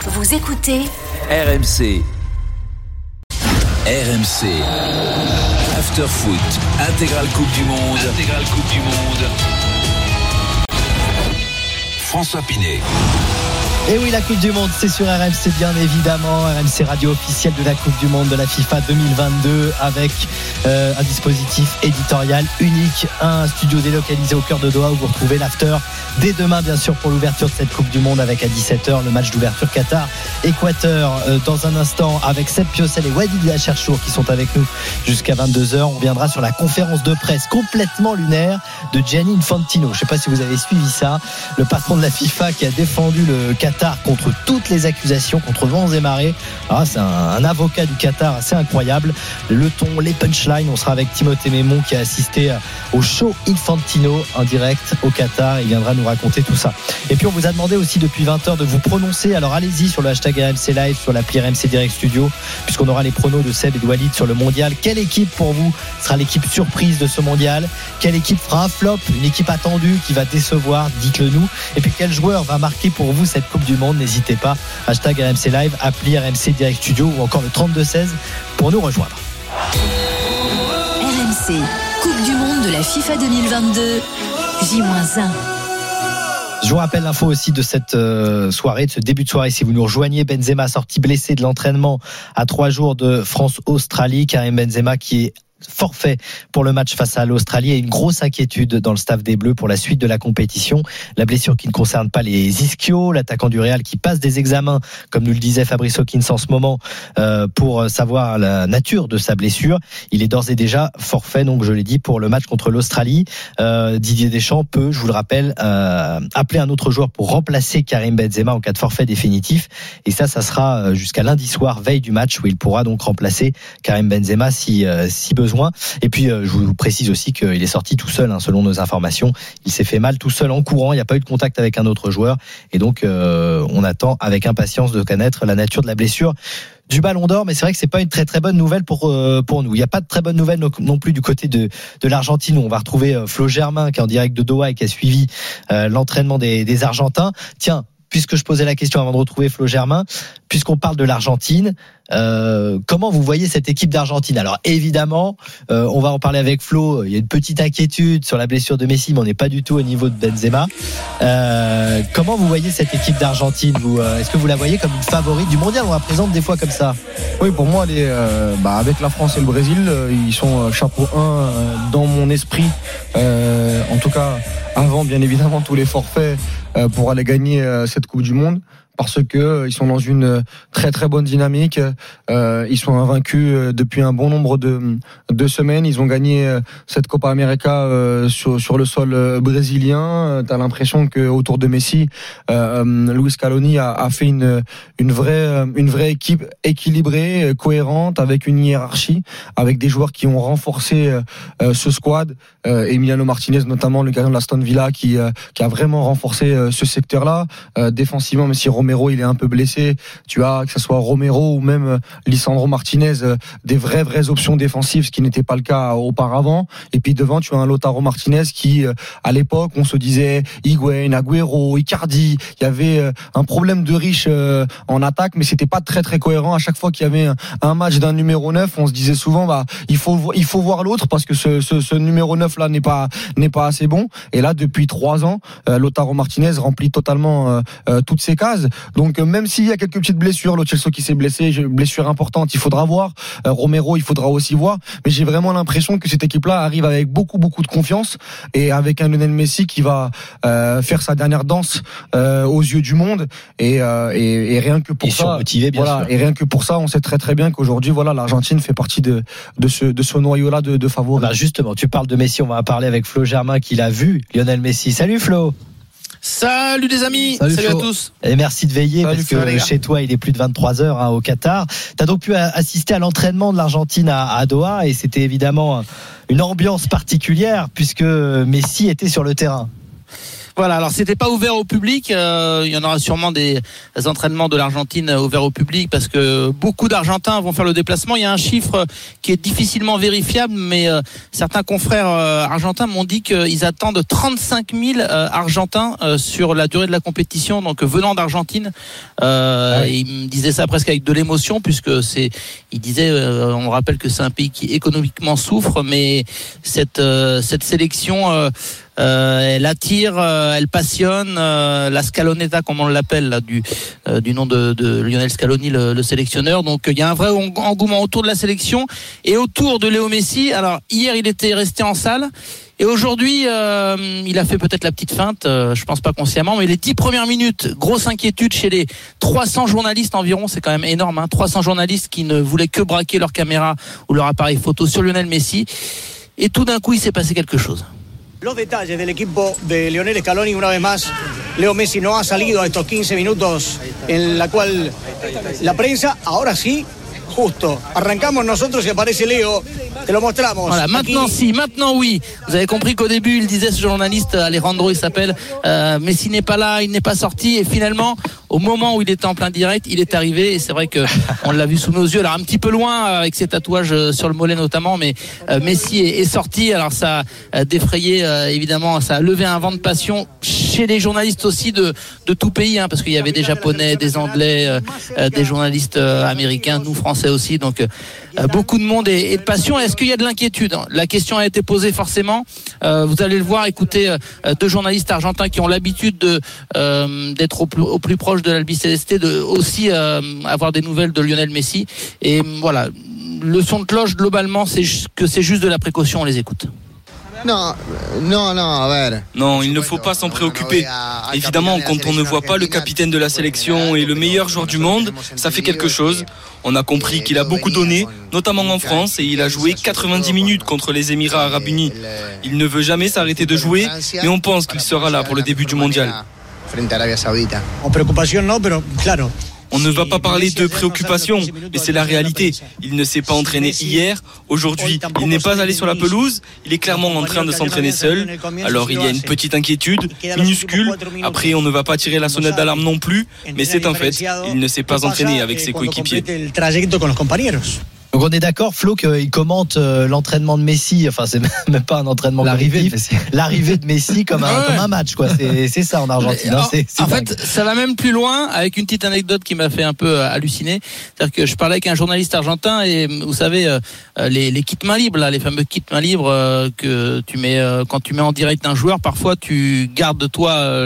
Vous écoutez RMC. After Foot. Intégrale Coupe du Monde. François Pinet. Et oui, la Coupe du Monde, c'est sur RMC bien évidemment. RMC radio officielle de la Coupe du Monde de la FIFA 2022 avec un dispositif éditorial unique, un studio délocalisé au cœur de Doha où vous retrouvez l'after dès demain bien sûr pour l'ouverture de cette Coupe du Monde avec à 17h le match d'ouverture Qatar-Équateur. Dans un instant avec Seb Piocel et Walid Acharchour qui sont avec nous jusqu'à 22h. On reviendra sur la conférence de presse complètement lunaire de Gianni Infantino. Je ne sais pas si vous avez suivi ça, le patron de la FIFA qui a défendu le Qatar contre toutes les accusations, contre vents et marées. Alors, c'est un avocat du Qatar assez incroyable. Le ton, les punchlines. On sera avec Timothée Mémon qui a assisté au show Infantino en direct au Qatar. Il viendra nous raconter tout ça. Et puis on vous a demandé aussi depuis 20h de vous prononcer. Alors allez-y sur le hashtag RMC Live, sur l'appli RMC Direct Studio, puisqu'on aura les pronos de Seb et de Walid sur le mondial. Quelle équipe pour vous sera l'équipe surprise de ce mondial? Quelle équipe fera un flop? Une équipe attendue qui va décevoir? Dites-le nous. Et puis quel joueur va marquer pour vous cette Coupe du Monde? N'hésitez pas. Hashtag RMC Live, appli RMC Direct Studio ou encore le 32-16 pour nous rejoindre. RMC, Coupe du Monde de la FIFA 2022, J-1. Je vous rappelle l'info aussi de cette soirée, de ce début de soirée. Si vous nous rejoignez, Benzema sorti blessé de l'entraînement à 3 jours de France-Australie. Karim Benzema qui est forfait pour le match face à l'Australie et une grosse inquiétude dans le staff des Bleus pour la suite de la compétition. La blessure qui ne concerne pas les ischios, l'attaquant du Real qui passe des examens, comme nous le disait Fabrice Hawkins en ce moment, pour savoir la nature de sa blessure. Il est d'ores et déjà forfait, donc je l'ai dit, pour le match contre l'Australie. Didier Deschamps peut, je vous le rappelle, appeler un autre joueur pour remplacer Karim Benzema en cas de forfait définitif. Et ça sera jusqu'à lundi soir, veille du match, où il pourra donc remplacer Karim Benzema si besoin. Et puis je vous précise aussi qu'il est sorti tout seul, selon nos informations. Il s'est fait mal tout seul en courant, il n'y a pas eu de contact avec un autre joueur et donc on attend avec impatience de connaître la nature de la blessure du Ballon d'Or, mais c'est vrai que c'est pas une très très bonne nouvelle pour nous. Il n'y a pas de très bonne nouvelle non plus du côté de l'Argentine où on va retrouver Flo Germain qui est en direct de Doha et qui a suivi l'entraînement des Argentins. Tiens, puisque je posais la question avant de retrouver Flo Germain, puisqu'on parle de l'Argentine, comment vous voyez cette équipe d'Argentine? Alors évidemment, on va en parler avec Flo. Il y a une petite inquiétude sur la blessure de Messi, mais on n'est pas du tout au niveau de Benzema. Comment vous voyez cette équipe d'Argentine? Est-ce que vous la voyez comme une favorite du mondial? On la présente des fois comme ça. Oui, pour moi, avec la France et le Brésil, ils sont chapeau 1 dans mon esprit. En tout cas, avant bien évidemment tous les forfaits pour aller gagner cette Coupe du Monde. Parce que ils sont dans une très très bonne dynamique. Ils sont invaincus depuis un bon nombre de semaines. Ils ont gagné cette Copa América sur le sol brésilien. T'as l'impression que autour de Messi, Luis Scaloni a fait une vraie équipe équilibrée, cohérente, avec une hiérarchie, avec des joueurs qui ont renforcé ce squad. Emiliano Martinez notamment, le gardien de l'Aston Villa, qui a vraiment renforcé ce secteur-là. Défensivement, même si Romero il est un peu blessé, tu as que ce soit Romero ou même Lisandro Martinez, des vraies options défensives, ce qui n'était pas le cas auparavant. Et puis devant tu as un Lautaro Martinez qui à l'époque on se disait Higuaín, Agüero, Icardi, il y avait un problème de riche en attaque, mais c'était pas très très cohérent. À chaque fois qu'il y avait un match d'un numéro 9, on se disait souvent il faut voir l'autre parce que ce numéro 9 là n'est pas assez bon. Et là depuis 3 ans, Lautaro Martinez remplit totalement toutes ces cases. Donc même s'il y a quelques petites blessures, Lo Celso qui s'est blessé, blessure importante, il faudra voir. Romero, il faudra aussi voir. Mais j'ai vraiment l'impression que cette équipe-là arrive avec beaucoup de confiance et avec un Lionel Messi qui va faire sa dernière danse aux yeux du monde. Et rien que pour ça, motivé, bien sûr. Et rien que pour ça, on sait très très bien qu'aujourd'hui, l'Argentine fait partie de ce noyau-là de favoris. Alors justement, tu parles de Messi, on va en parler avec Flo Germain qui l'a vu, Lionel Messi. Salut Flo. Salut les amis, salut à tous. Et merci de veiller parce que chez toi il est plus de 23h au Qatar. Tu as donc pu assister à l'entraînement de l'Argentine à Doha et c'était évidemment une ambiance particulière puisque Messi était sur le terrain. Voilà, alors c'était pas ouvert au public, il y en aura sûrement des entraînements de l'Argentine ouverts au public parce que beaucoup d'Argentins vont faire le déplacement. Il y a un chiffre qui est difficilement vérifiable, mais certains confrères argentins m'ont dit qu'ils attendent 35 000 Argentins sur la durée de la compétition, donc venant d'Argentine. Ils me disaient ça presque avec de l'émotion, puisque ils disaient, on rappelle que c'est un pays qui économiquement souffre, mais cette sélection elle attire, elle passionne, la Scaloneta comme on l'appelle là, du nom de Lionel Scaloni, le sélectionneur. Donc il y a un vrai engouement autour de la sélection et autour de Léo Messi. Alors hier il était resté en salle et aujourd'hui il a fait peut-être la petite feinte, je pense pas consciemment, mais les 10 premières minutes, grosse inquiétude chez les 300 journalistes environ, c'est quand même énorme, hein, 300 journalistes qui ne voulaient que braquer leur caméra ou leur appareil photo sur Lionel Messi, et tout d'un coup il s'est passé quelque chose. Los detalles del equipo de Lionel Scaloni, una vez más, Leo Messi no ha salido a estos 15 minutos en la cual la prensa, ahora sí, justo, arrancamos nosotros y aparece Leo, te lo mostramos. Voilà, maintenant si, maintenant oui. Vous avez compris qu'au début, il disait, ce journaliste, Alejandro, il s'appelle, Messi n'est pas là, il n'est pas sorti, et finalement, au moment où il était en plein direct, il est arrivé, et c'est vrai que on l'a vu sous nos yeux, alors un petit peu loin, avec ses tatouages sur le mollet notamment, mais Messi est sorti. Alors ça a défrayé, évidemment, ça a levé un vent de passion chez les journalistes aussi de tout pays, hein, parce qu'il y avait des Japonais, des Anglais, des journalistes américains, nous Français aussi, donc beaucoup de monde et de passion. Est-ce qu'il y a de l'inquiétude? La question a été posée forcément. Vous allez le voir, écoutez, deux journalistes argentins qui ont l'habitude d'être au plus proche de l'Albiceleste, de aussi avoir des nouvelles de Lionel Messi. Et voilà, le son de cloche globalement, c'est juste de la précaution. On les écoute. Non, il ne faut pas s'en préoccuper. Évidemment, quand on ne voit pas le capitaine de la sélection et le meilleur joueur du monde, ça fait quelque chose. On a compris qu'il a beaucoup donné, notamment en France, et il a joué 90 minutes contre les Émirats Arabes Unis. Il ne veut jamais s'arrêter de jouer, mais on pense qu'il sera là pour le début du mondial. On ne va pas parler de préoccupation, mais c'est la réalité. Il ne s'est pas entraîné hier, aujourd'hui. Il n'est pas allé sur la pelouse, il est clairement en train de s'entraîner seul. Alors il y a une petite inquiétude, minuscule. Après, on ne va pas tirer la sonnette d'alarme non plus, mais c'est un fait. Il ne s'est pas entraîné avec ses coéquipiers. Donc on est d'accord, Flo, qu'il commente l'entraînement de Messi. Enfin, c'est même pas un entraînement collectif. L'arrivée de Messi comme un match, quoi. C'est ça en Argentine. En fait, ça va même plus loin, avec une petite anecdote qui m'a fait un peu halluciner. C'est-à-dire que je parlais avec un journaliste argentin et vous savez, les kits mains libres, là, les fameux kits mains libres que tu mets quand tu mets en direct un joueur, parfois tu gardes de toi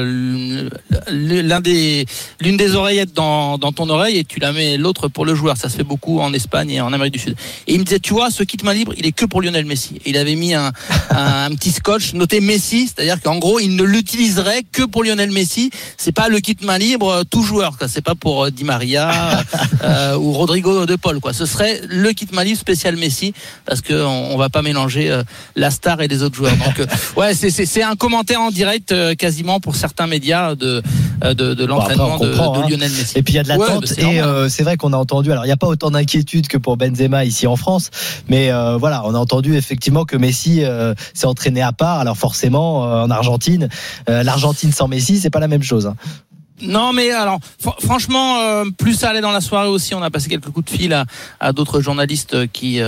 l'une des oreillettes dans ton oreille et tu la mets l'autre pour le joueur. Ça se fait beaucoup en Espagne et en Amérique du Sud. Et il me disait, tu vois, ce kit main libre, il est que pour Lionel Messi. Et il avait mis un petit scotch noté Messi, c'est-à-dire qu'en gros, il ne l'utiliserait que pour Lionel Messi. C'est pas le kit main libre tout joueur, quoi. C'est pas pour Di Maria ou Rodrigo de Paul, quoi. Ce serait le kit main libre spécial Messi, parce que on va pas mélanger la star et les autres joueurs. Donc ouais, c'est un commentaire en direct quasiment pour certains médias de l'entraînement de Lionel Messi. Et puis il y a de l'attente et c'est vrai qu'on a entendu. Alors il y a pas autant d'inquiétude que pour Benzema ici en France, mais voilà, on a entendu effectivement que Messi s'est entraîné à part. Alors forcément, en Argentine, l'Argentine sans Messi, c'est pas la même chose. Non, mais alors franchement, plus ça allait dans la soirée aussi, on a passé quelques coups de fil à d'autres journalistes qui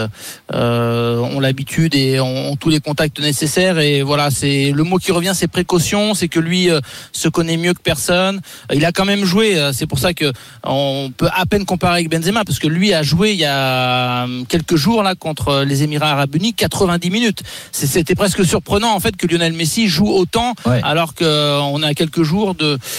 ont l'habitude et ont tous les contacts nécessaires. Et voilà, c'est le mot qui revient, c'est précaution. C'est que lui se connaît mieux que personne. Il a quand même joué. C'est pour ça que on peut à peine comparer avec Benzema, parce que lui a joué il y a quelques jours là contre les Émirats Arabes Unis 90 minutes. C'était presque surprenant en fait que Lionel Messi joue autant, alors qu'on a quelques jours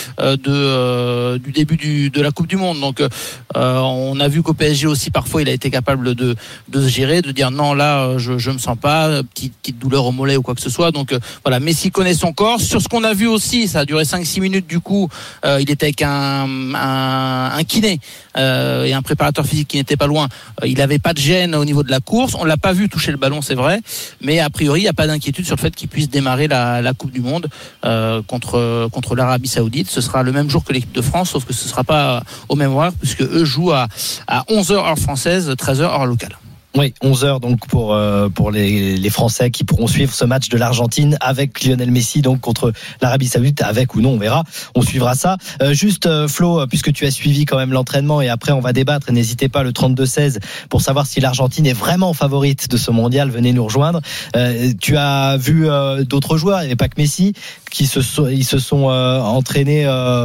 du début de la Coupe du Monde. Donc on a vu qu'au PSG aussi parfois il a été capable de se gérer, de dire non, là je me sens pas, petite douleur au mollet ou quoi que ce soit. Donc voilà, Messi connaît son corps. Sur ce qu'on a vu aussi, ça a duré 5-6 minutes du coup, il était avec un kiné et un préparateur physique qui n'était pas loin. Il avait pas de gêne au niveau de la course, on l'a pas vu toucher le ballon, c'est vrai, mais a priori il n'y a pas d'inquiétude sur le fait qu'il puisse démarrer la Coupe du Monde contre l'Arabie Saoudite. Ce sera le même jour que l'équipe de France, sauf que ce ne sera pas au même horaire, puisque eux jouent à 11h heure française, 13h heure locale. Oui, 11h donc pour les Français qui pourront suivre ce match de l'Argentine avec Lionel Messi donc contre l'Arabie Saoudite, avec ou non, on verra, on suivra ça. Juste Flo, puisque tu as suivi quand même l'entraînement et après on va débattre, n'hésitez pas le 32-16 pour savoir si l'Argentine est vraiment favorite de ce mondial, venez nous rejoindre. Tu as vu d'autres joueurs, il n'y avait pas que Messi ils se sont entraînés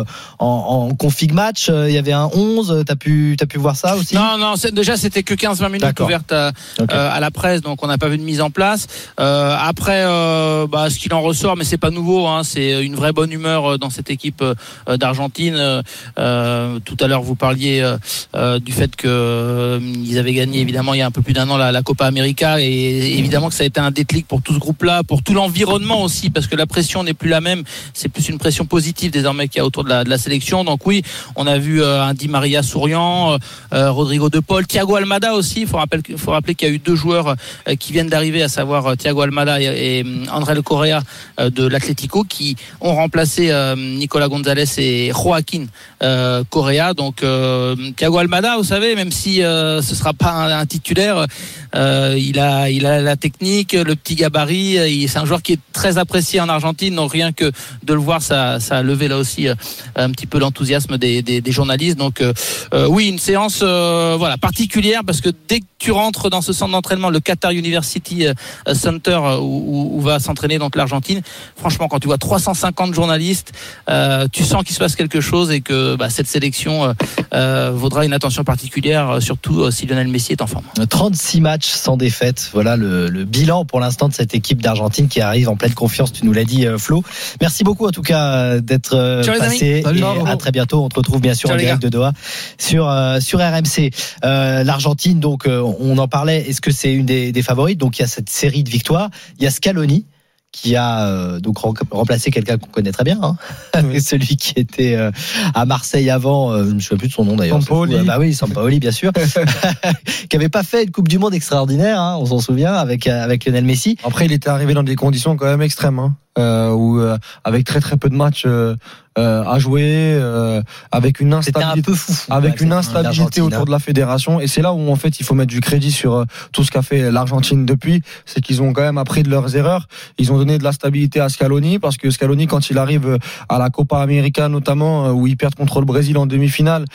en config match, il y avait un 11, t'as pu voir ça aussi? Non, déjà c'était que 15-20 minutes ouvertes à la presse, donc on n'a pas vu de mise en place. Après, ce qu'il en ressort, mais c'est pas nouveau, hein, c'est une vraie bonne humeur dans cette équipe d'Argentine. Tout à l'heure, vous parliez du fait que ils avaient gagné évidemment il y a un peu plus d'un an la Copa América, et évidemment que ça a été un déclic pour tout ce groupe-là, pour tout l'environnement aussi, parce que la pression n'est plus la même. C'est plus une pression positive désormais qu'il y a autour de la sélection. Donc oui, on a vu un Di Maria souriant, Rodrigo De Paul, Thiago Almada aussi. Il faut rappeler qu'il y a eu 2 joueurs qui viennent d'arriver, à savoir Thiago Almada et André Correa de l'Atlético, qui ont remplacé Nicolas Gonzalez et Joaquín Correa. Donc Thiago Almada, vous savez, même si ce sera pas un titulaire, il a la technique, le petit gabarit. C'est un joueur qui est très apprécié en Argentine. Donc rien que de le voir, ça a levé là aussi un petit peu l'enthousiasme des journalistes. Donc oui, une séance particulière, parce que dès que tu rentres dans ce centre d'entraînement, le Qatar University Center, où va s'entraîner donc l'Argentine, franchement, quand tu vois 350 journalistes, tu sens qu'il se passe quelque chose, et que cette sélection vaudra une attention particulière, surtout si Lionel Messi est en forme. 36 matchs sans défaite, voilà le bilan pour l'instant de cette équipe d'Argentine qui arrive en pleine confiance, tu nous l'as dit Flo. Merci beaucoup en tout cas d'être passé, et à très bientôt. On te retrouve bien sûr en direct de Doha sur RMC. L'Argentine, donc on en parlait, est-ce que c'est une des favorites? Donc il y a cette série de victoires, il y a Scaloni qui a donc remplacé quelqu'un qu'on connaît très bien, hein, oui. Celui qui était à Marseille avant, je ne me souviens plus de son nom d'ailleurs. Sampaoli. Sampaoli bien sûr, qui n'avait pas fait une Coupe du Monde extraordinaire, hein, on s'en souvient, avec Lionel Messi. Après, il était arrivé dans des conditions quand même extrêmes, hein. Où avec très très peu de matchs à jouer, avec une instabilité, un peu fou, avec une instabilité autour de la fédération. Et c'est là où en fait il faut mettre du crédit sur tout ce qu'a fait l'Argentine depuis, c'est qu'ils ont quand même appris de leurs erreurs. Ils ont donné de la stabilité à Scaloni, parce que Scaloni, quand il arrive à la Copa América notamment, où ils perdent contre le Brésil en demi-finale,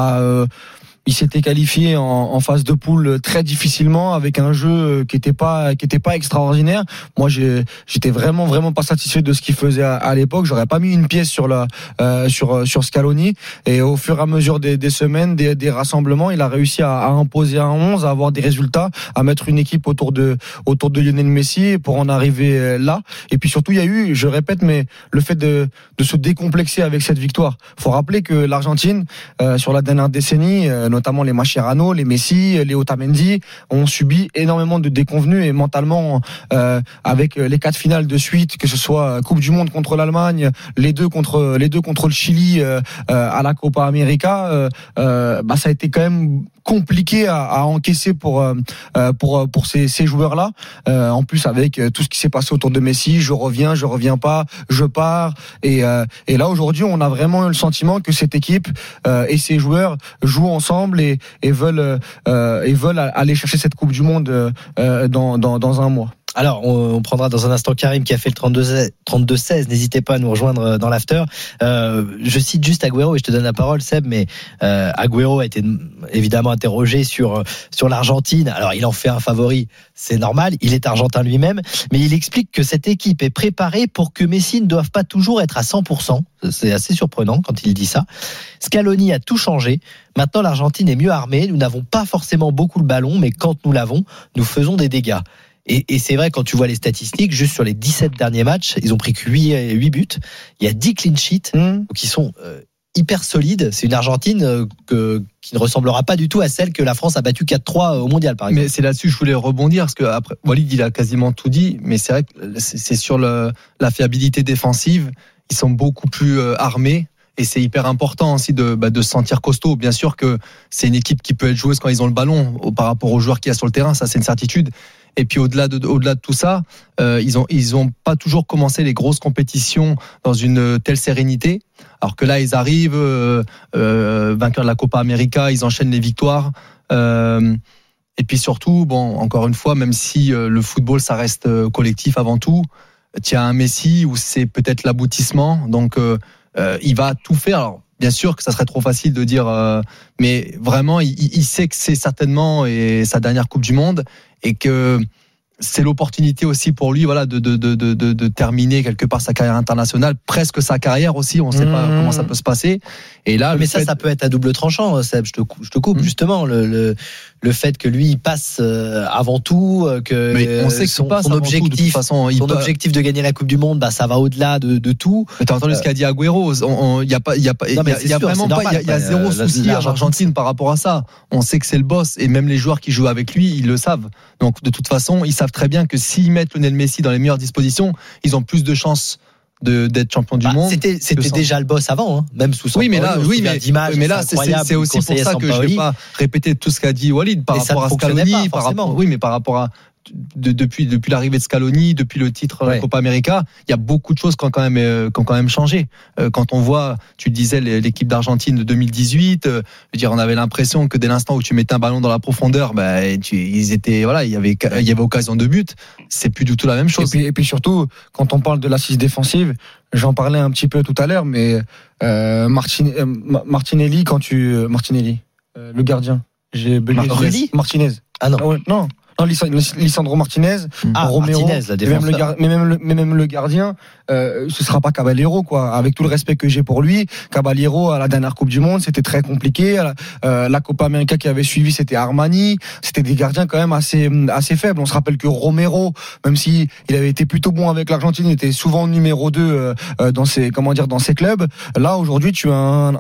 il s'était qualifié en phase de poule très difficilement, avec un jeu qui était pas extraordinaire. Moi, j'étais vraiment pas satisfait de ce qu'il faisait à l'époque. J'aurais pas mis une pièce sur sur Scaloni. Et au fur et à mesure des semaines, des rassemblements, il a réussi à imposer un 11, à avoir des résultats, à mettre une équipe autour de Lionel Messi pour en arriver là. Et puis surtout, il y a eu, je répète, mais le fait de se décomplexer avec cette victoire. Faut rappeler que l'Argentine, sur la dernière décennie, notamment les Mascherano, les Messi, les Otamendi, ont subi énormément de déconvenues, et mentalement, avec les 4 finales de suite, que ce soit Coupe du Monde contre l'Allemagne, les deux contre le Chili à la Copa América, ça a été quand même compliqué à encaisser pour ces joueurs-là. En plus, avec tout ce qui s'est passé autour de Messi, je reviens pas, je pars. Et là aujourd'hui, on a vraiment eu le sentiment que cette équipe et ces joueurs jouent ensemble et veulent aller chercher cette Coupe du Monde dans un mois. Alors, on prendra dans un instant Karim qui a fait le 32-16. N'hésitez pas à nous rejoindre dans l'after. Je cite juste Agüero et je te donne la parole, Seb, mais Agüero a été évidemment interrogé sur l'Argentine. Alors, il en fait un favori, c'est normal. Il est argentin lui-même, mais il explique que cette équipe est préparée pour que Messi ne doive pas toujours être à 100%. C'est assez surprenant quand il dit ça. Scaloni a tout changé. Maintenant, l'Argentine est mieux armée. Nous n'avons pas forcément beaucoup le ballon, mais quand nous l'avons, nous faisons des dégâts. Et c'est vrai, quand tu vois les statistiques, juste sur les 17 derniers matchs, ils ont pris que 8 buts. Il y a 10 clean sheets, qui sont hyper solides. C'est une Argentine qui ne ressemblera pas du tout à celle que la France a battue 4-3 au Mondial, par exemple. Mais c'est là-dessus que je voulais rebondir, parce que après, Walid, il a quasiment tout dit, mais c'est vrai que c'est sur la fiabilité défensive. Ils sont beaucoup plus armés. Et c'est hyper important aussi de se sentir costaud. Bien sûr que c'est une équipe qui peut être joueuse quand ils ont le ballon par rapport aux joueurs qu'il y a sur le terrain, ça c'est une certitude. Et puis au-delà de tout ça, ils ont pas toujours commencé les grosses compétitions dans une telle sérénité. Alors que là, ils arrivent vainqueurs de la Copa América, ils enchaînent les victoires. Et puis surtout, bon, encore une fois, même si le football, ça reste collectif avant tout, tu as un Messi où c'est peut-être l'aboutissement. Donc, il va tout faire. Alors, bien sûr que ça serait trop facile de dire, mais vraiment, il sait que c'est certainement sa dernière Coupe du Monde et que c'est l'opportunité aussi pour lui, voilà, de terminer quelque part sa carrière internationale, presque sa carrière aussi. On ne sait pas comment ça peut se passer. Et là, mais ça peut être à double tranchant, Seb. Je te coupe justement le fait que lui il passe avant tout, que mais on sait que son objectif, objectif de gagner la Coupe du Monde, bah ça va au-delà de tout. Mais t'as entendu ce qu'a dit Agüero. Il y a zéro souci à l'Argentine par rapport à ça. On sait que c'est le boss et même les joueurs qui jouent avec lui, ils le savent. Donc de toute façon, ils savent très bien que s'ils mettent Lionel Messi dans les meilleures dispositions, ils ont plus de chances d'être champion du monde. C'était déjà le boss avant, hein, même sous son. Oui, mais là, mais là, c'est aussi pour ça que je ne vais pas répéter tout ce qu'a dit Walid par rapport à Scaloni, par rapport à depuis l'arrivée de Scaloni, depuis le titre de la Copa América, il y a beaucoup de choses qui ont quand même changé. Quand on voit, tu le disais, l'équipe d'Argentine de 2018, je veux dire, on avait l'impression que dès l'instant où tu mettais un ballon dans la profondeur, ils étaient, voilà, il y avait occasion de but. C'est plus du tout la même chose. Et puis surtout, quand on parle de l'assise défensive, j'en parlais un petit peu tout à l'heure, mais Martinelli, le gardien, Martinez. Ah non. Non, Lisandro Martinez, Romero, Martinez, la défenseur. mais même le gardien, ce sera pas Caballero, quoi. Avec tout le respect que j'ai pour lui, Caballero à la dernière Coupe du Monde, c'était très compliqué. La Copa América qui avait suivi, c'était Armani. C'était des gardiens quand même assez faibles. On se rappelle que Romero, même si il avait été plutôt bon avec l'Argentine, il était souvent numéro 2 dans ses clubs. Là aujourd'hui, tu as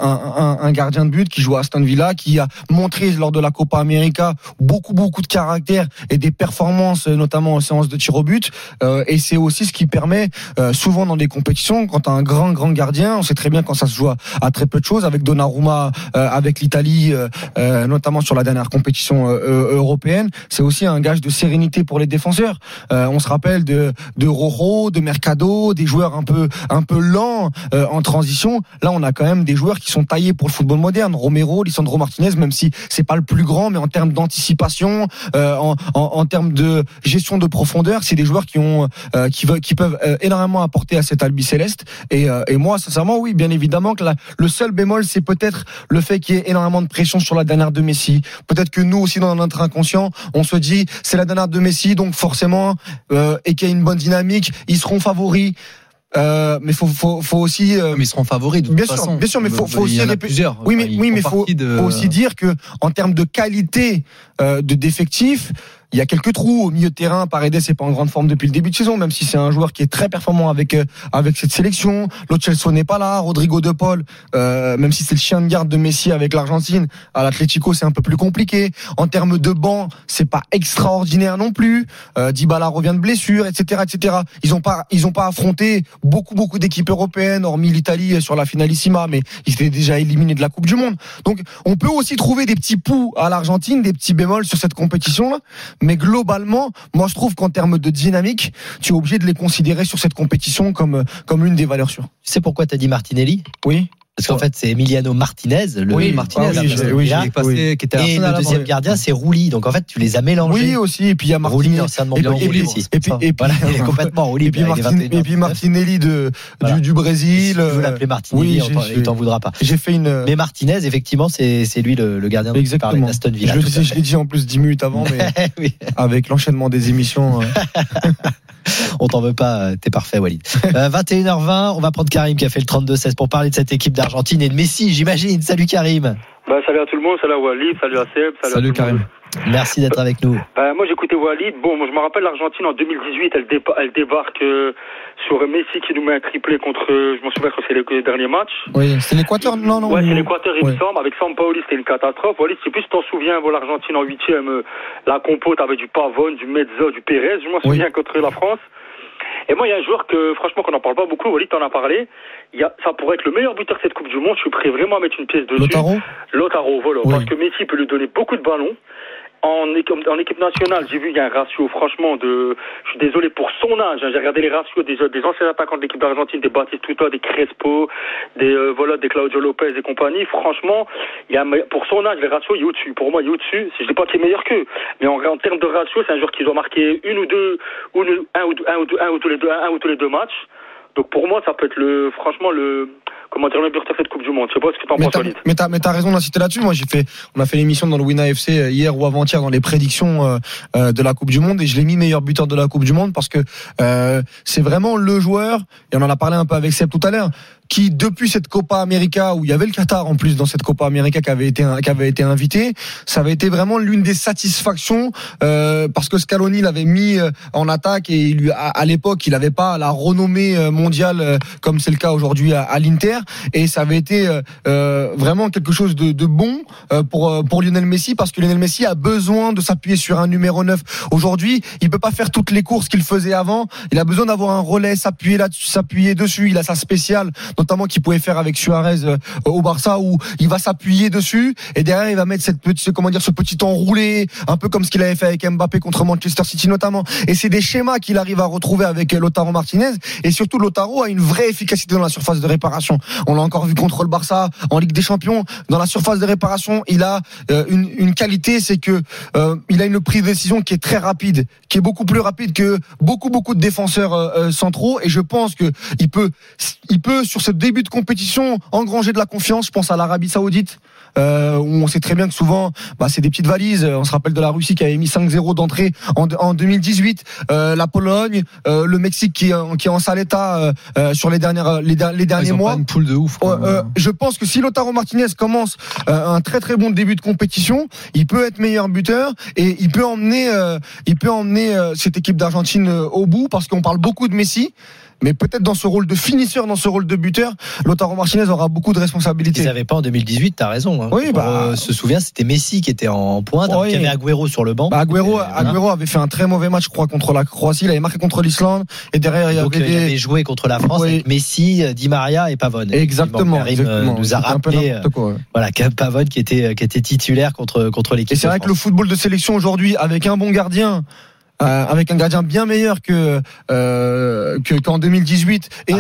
un gardien de but qui joue à Aston Villa, qui a montré lors de la Copa América beaucoup de caractère et des performances, notamment en séance de tir au but, et c'est aussi ce qui permet souvent dans des compétitions, quand t'as un grand gardien, on sait très bien quand ça se joue à très peu de choses, avec Donnarumma, avec l'Italie, notamment sur la dernière compétition européenne, c'est aussi un gage de sérénité pour les défenseurs. On se rappelle de Rojo, de Mercado, des joueurs un peu lents en transition. Là, on a quand même des joueurs qui sont taillés pour le football moderne. Romero, Lisandro Martinez, même si c'est pas le plus grand, mais en termes d'anticipation, en termes de gestion de profondeur, c'est des joueurs qui peuvent énormément apporter à cet albiceleste. Et moi, sincèrement, oui, bien évidemment que le seul bémol, c'est peut-être le fait qu'il y ait énormément de pression sur la dernière de Messi. Peut-être que nous aussi, dans notre inconscient, on se dit, c'est la dernière de Messi, donc forcément, et qu'il y a une bonne dynamique, ils seront favoris. Mais faut aussi. Mais ils seront favoris de toute façon. Bien sûr, mais faut aussi. Il y en a plusieurs. Oui, mais faut aussi dire que en termes de qualité d'effectifs, il y a quelques trous au milieu de terrain. Paredes n'est pas en grande forme depuis le début de saison, même si c'est un joueur qui est très performant avec cette sélection. Lo Celso n'est pas là. Rodrigo de Paul, même si c'est le chien de garde de Messi avec l'Argentine, à l'Atlético c'est un peu plus compliqué. En termes de banc, c'est pas extraordinaire non plus. Dybala revient de blessure, etc. Ils ont pas affronté beaucoup d'équipes européennes, hormis l'Italie sur la finalissima, mais ils étaient déjà éliminés de la Coupe du Monde. Donc on peut aussi trouver des petits poux à l'Argentine, des petits bémols sur cette compétition-là. Mais globalement, moi je trouve qu'en termes de dynamique, tu es obligé de les considérer sur cette compétition comme une des valeurs sûres. Tu sais pourquoi tu as dit Martinelli ? Oui. Parce qu'en fait, c'est Emiliano Martinez, Martinez, qui était et le deuxième gardien, c'est Rouli. Donc en fait, tu les as mélangés. Oui, aussi. Et puis il y a Martinelli, anciennement Rouli aussi. Et puis voilà, il est complètement Rouli. Et puis Martinelli du Brésil. Si tu veux l'appeler Martinelli, il t'en voudra pas. Mais Martinez, effectivement, c'est lui le gardien de Aston Villa. Je l'ai dit en plus 10 minutes avant, mais avec l'enchaînement des émissions. On t'en veut pas, t'es parfait, Walid. 21h20, on va prendre Karim qui a fait le 32-16 pour parler de cette équipe d'Argentine et de Messi, j'imagine. Salut Karim. Salut à tout le monde, salut à Walid, salut à Seb, salut Karim. Merci d'être avec nous. Moi j'écoutais Walid. Moi je me rappelle l'Argentine en 2018, elle débarque sur Messi qui nous met un triplé contre, je m'en souviens que c'est les derniers matchs. Oui, c'est l'Équateur, non. Ouais, c'est l'Équateur, il me semble. Avec Sampaoli, c'était une catastrophe. Walid, je sais plus si t'en souviens, l'Argentine en 8e, la compote avec du Pavone, du Mezzo, du Pérez, je m'en souviens contre la France. Et moi, il y a un joueur que, franchement, qu'on n'en parle pas beaucoup, Walid t'en a parlé. Ça pourrait être le meilleur buteur de cette Coupe du Monde. Je suis prêt vraiment à mettre une pièce dessus. Lautaro, voilà. Parce que Messi peut lui donner beaucoup de ballons. En équipe nationale, j'ai vu il y a un ratio, franchement, je suis désolé pour son âge, hein, j'ai regardé les ratios des anciens attaquants de l'équipe d'Argentine, des Batistuta, des Crespo, des Claudio Lopez et compagnie. Franchement, pour son âge, les ratios, il est au-dessus. Pour moi, il est au-dessus. Je dis pas qu'il est meilleur qu'eux, mais en termes de ratio, c'est un joueur qui doit marquer un ou tous les deux matchs. Donc pour moi, ça peut être le buteur de cette Coupe du Monde. Je sais pas ce que t'en penses, Walid. Mais t'as raison d'insister là-dessus. Moi, on a fait l'émission dans le Win AFC hier ou avant-hier dans les prédictions de la Coupe du Monde et je l'ai mis meilleur buteur de la Coupe du Monde parce que c'est vraiment le joueur, et on en a parlé un peu avec Seb tout à l'heure, qui depuis cette Copa América où il y avait le Qatar en plus dans cette Copa América qui avait été invité, ça avait été vraiment l'une des satisfactions parce que Scaloni l'avait mis en attaque et à l'époque il n'avait pas la renommée mondiale comme c'est le cas aujourd'hui à l'Inter, et ça avait été vraiment quelque chose de bon pour Lionel Messi, parce que Lionel Messi a besoin de s'appuyer sur un numéro 9 aujourd'hui. Il peut pas faire toutes les courses qu'il faisait avant, il a besoin d'avoir un relais, s'appuyer dessus. Il a sa spéciale notamment qu'il pouvait faire avec Suarez au Barça, où il va s'appuyer dessus et derrière il va mettre ce petit enroulé, un peu comme ce qu'il avait fait avec Mbappé contre Manchester City notamment. Et c'est des schémas qu'il arrive à retrouver avec Lautaro Martinez, et surtout Lautaro a une vraie efficacité dans la surface de réparation. On l'a encore vu contre le Barça en Ligue des Champions. Dans la surface de réparation, il a une qualité, c'est que il a une prise de décision qui est très rapide, qui est beaucoup plus rapide que beaucoup de défenseurs centraux, et je pense que il peut sur ce début de compétition engranger de la confiance. Je pense à l'Arabie Saoudite où on sait très bien que souvent c'est des petites valises. On se rappelle de la Russie qui avait mis 5-0 d'entrée en 2018, la Pologne, le Mexique qui est en sale état sur les derniers mois. Pas une poule de ouf. Je pense que si Lautaro Martinez commence un très très bon début de compétition, il peut être meilleur buteur et il peut emmener cette équipe d'Argentine au bout, parce qu'on parle beaucoup de Messi. Mais peut-être dans ce rôle de finisseur, dans ce rôle de buteur, Lautaro Martinez aura beaucoup de responsabilités. Ils n'avaient pas en 2018, t'as raison. Hein. Oui, se souvient, c'était Messi qui était en pointe, il y avait Agüero sur le banc. Agüero avait fait un très mauvais match, je crois, contre la Croatie. Il avait marqué contre l'Islande, et derrière il avait joué contre la France avec Messi, Di Maria et Pavone. Exactement. Nous a rappelé, Pavone qui était titulaire contre l'équipe. Et c'est vrai que le football de sélection aujourd'hui, avec un bon gardien, avec un gardien bien meilleur qu'en 2018 et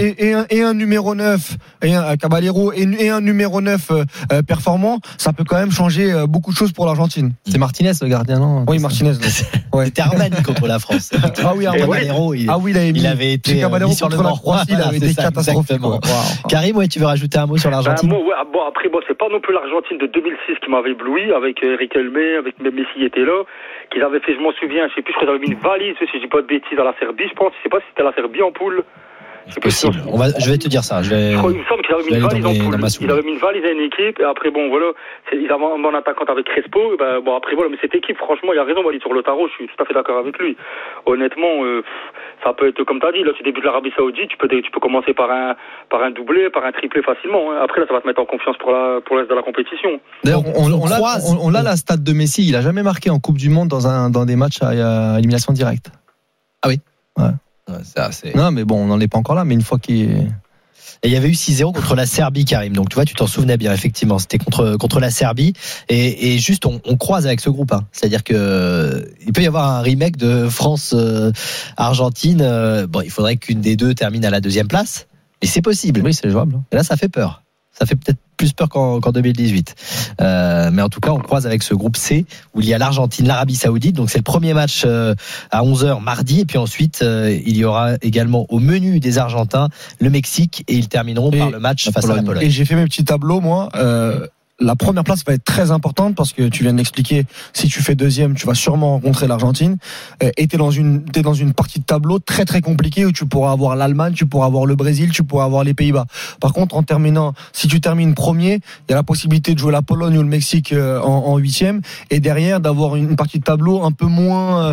un numéro 9 et un Caballero et un numéro 9 performant, ça peut quand même changer beaucoup de choses pour l'Argentine. C'est Martinez le gardien, non? Oui, Martinez. C'était Armani contre la France. Caballero, il avait été mis sur contre la Croatie, il avait été catastrophique. Karim, tu veux rajouter un mot sur l'Argentine? Après, c'est pas non plus l'Argentine de 2006 qui m'avait ébloui, avec Eric Elmé, avec Messi était là, qu'ils avaient fait, je m'en souviens, je sais plus, je crois qu'ils avaient mis une valise, si je dis pas de bêtises, à la Serbie, je pense. Je sais pas si c'était la Serbie en poule. C'est possible. Je vais te dire ça. Il me semble qu'ils avaient mis une valise en poule. Ils avaient mis une valise à une équipe, et après, ils avaient un bon attaquant avec Crespo, mais cette équipe, franchement, il a raison, Walid, sur Lautaro, je suis tout à fait d'accord avec lui. Honnêtement, ça peut être, comme tu as dit, là, tu débutes l'Arabie Saoudite, tu peux commencer par un doublé, par un triplé facilement. Hein. Après, là, ça va te mettre en confiance pour le reste de la compétition. D'ailleurs, on a la stat de Messi, il a jamais marqué en Coupe du Monde dans des matchs à élimination directe. Ah oui. Ouais. Non, mais bon, on n'en est pas encore là, mais une fois qu'il est... Et il y avait eu 6-0 contre la Serbie, Karim. Donc tu vois, tu t'en souvenais bien, effectivement. C'était contre la Serbie. Et juste, on croise avec ce groupe. Hein. C'est-à-dire que il peut y avoir un remake de France-Argentine. Il faudrait qu'une des deux termine à la deuxième place. Mais c'est possible. Oui, c'est jouable. Et là, ça fait peur. Ça fait peut-être plus peur qu'en 2018. Mais en tout cas, on croise avec ce groupe C où il y a l'Argentine, l'Arabie Saoudite. Donc c'est le premier match à 11h mardi. Et puis ensuite, il y aura également au menu des Argentins le Mexique. Et ils termineront par le match face à la Pologne. Et j'ai fait mes petits tableaux, moi. La première place va être très importante parce que tu viens de l'expliquer. Si tu fais deuxième, tu vas sûrement rencontrer l'Argentine. Et t'es dans une partie de tableau très très compliquée où tu pourras avoir l'Allemagne, tu pourras avoir le Brésil, tu pourras avoir les Pays-Bas. Par contre, si tu termines premier, il y a la possibilité de jouer la Pologne ou le Mexique en huitième, et derrière d'avoir une partie de tableau un peu moins.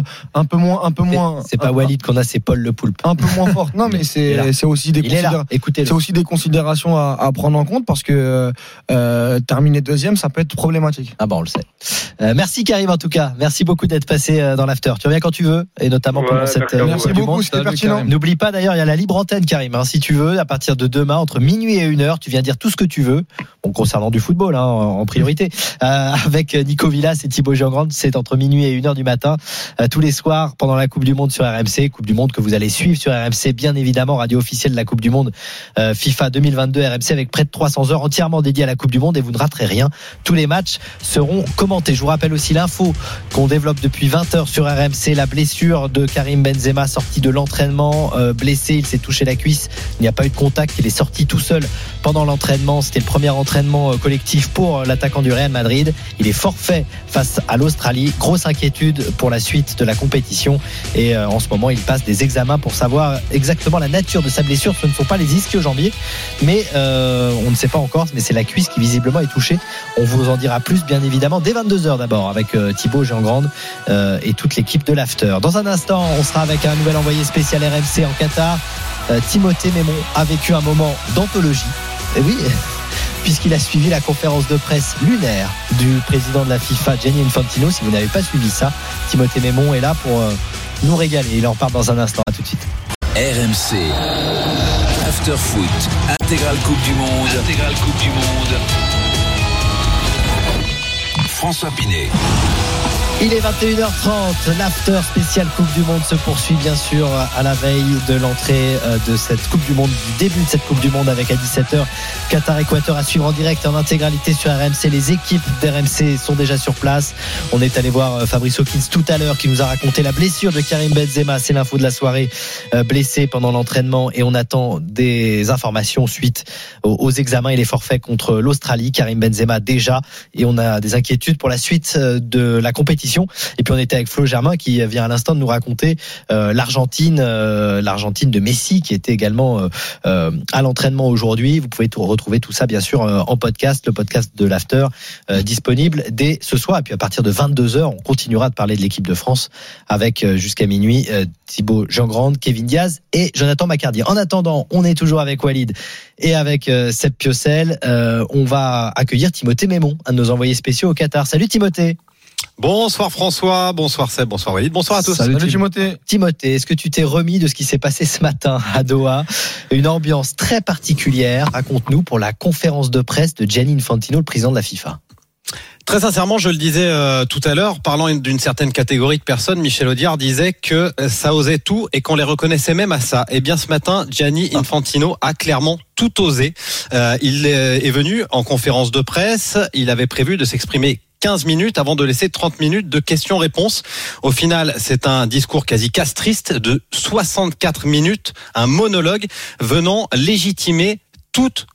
C'est pas Walid qu'on a, c'est Paul Le Poulpe. Un peu moins forte. Non, mais c'est aussi des considérations à prendre en compte parce que terminer terminer deuxième, ça peut être problématique. Ah bon, on le sait. Merci Karim en tout cas. Merci beaucoup d'être passé dans l'after. Tu reviens quand tu veux et notamment pendant cette merci beaucoup, c'était pertinent. N'oublie pas d'ailleurs, il y a la libre antenne Karim. Si tu veux, à partir de demain entre minuit et 1h, tu viens dire tout ce que tu veux. Bon, concernant du football en priorité. Avec Nico Villas et Thibaut Jean-Grande, c'est entre minuit et 1h du matin tous les soirs pendant la Coupe du Monde sur RMC. Coupe du Monde que vous allez suivre sur RMC, bien évidemment, radio officielle de la Coupe du Monde FIFA 2022 RMC avec près de 300 heures entièrement dédiées à la Coupe du Monde et vous ne raterez rien. Tous les matchs seront commentés. Je vous rappelle aussi l'info qu'on développe depuis 20h sur RMC, la blessure de Karim Benzema sorti de l'entraînement, blessé, il s'est touché la cuisse, il n'y a pas eu de contact, il est sorti tout seul pendant l'entraînement, c'était le premier entraînement collectif pour l'attaquant du Real Madrid. Il est forfait face à l'Australie, grosse inquiétude pour la suite de la compétition et en ce moment il passe des examens pour savoir exactement la nature de sa blessure. Ce ne sont pas les ischio-jambiers mais on ne sait pas encore, mais c'est la cuisse qui visiblement est touchée. On vous en dira plus bien évidemment dès 22h d'abord avec Thibaut Jean-Grande et toute l'équipe de l'After. Dans un instant on sera avec un nouvel envoyé spécial RMC en Qatar. Timothée Mémon a vécu un moment d'anthologie, et oui, puisqu'il a suivi la conférence de presse lunaire du président de la FIFA Gianni Infantino. Si vous n'avez pas suivi ça, Timothée Mémon est là pour nous régaler. Il en parle dans un instant. À tout de suite. RMC After Foot, intégrale Coupe du Monde. François Pinet. Il est 21h30, l'after spécial Coupe du Monde se poursuit bien sûr à la veille de l'entrée de cette Coupe du Monde, du début de cette Coupe du Monde avec à 17h Qatar-Équateur à suivre en direct et en intégralité sur RMC. Les équipes d'RMC sont déjà sur place. On est allé voir Fabrice Hawkins tout à l'heure qui nous a raconté la blessure de Karim Benzema, c'est l'info de la soirée, blessé pendant l'entraînement et on attend des informations suite aux examens et les forfaits contre l'Australie. Karim Benzema déjà et on a des inquiétudes pour la suite de la compétition. Et puis on était avec Flo Germain qui vient à l'instant de nous raconter l'Argentine de Messi qui était également à l'entraînement aujourd'hui. Vous pouvez retrouver tout ça bien sûr en podcast, le podcast de l'After disponible dès ce soir. Et puis à partir de 22h, on continuera de parler de l'équipe de France avec jusqu'à minuit Thibaut Jean-Grande, Kevin Diaz et Jonathan Macardy. En attendant, on est toujours avec Walid et avec Seb Piocel. On va accueillir Timothée Mémon, un de nos envoyés spéciaux au Qatar. Salut Timothée. Bonsoir François, bonsoir Seb, bonsoir Walid, bonsoir à tous. Salut Timothée. Timothée, est-ce que tu t'es remis de ce qui s'est passé ce matin à Doha? Une ambiance très particulière, raconte-nous, pour la conférence de presse de Gianni Infantino, le président de la FIFA. Très sincèrement, je le disais tout à l'heure, parlant d'une certaine catégorie de personnes, Michel Audiard disait que ça osait tout et qu'on les reconnaissait même à ça. Et bien ce matin, Gianni Infantino a clairement tout osé. Il est venu en conférence de presse, il avait prévu de s'exprimer 15 minutes avant de laisser 30 minutes de questions-réponses. Au final, c'est un discours quasi castriste de 64 minutes, un monologue venant légitimer toutes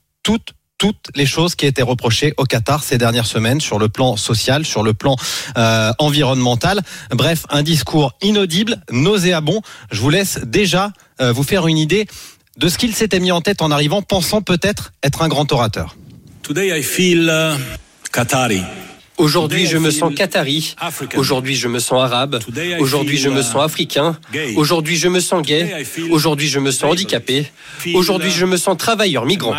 les choses qui étaient reprochées au Qatar ces dernières semaines sur le plan social, sur le plan environnemental. Bref, un discours inaudible, nauséabond. Je vous laisse déjà vous faire une idée de ce qu'il s'était mis en tête en arrivant, pensant peut-être être un grand orateur. Today I feel Qatari. Aujourd'hui, je me sens qatari. Aujourd'hui, je me sens arabe. Aujourd'hui, je me sens africain. Aujourd'hui, je me sens gay. Aujourd'hui, je me sens handicapé. Aujourd'hui, je me sens travailleur migrant.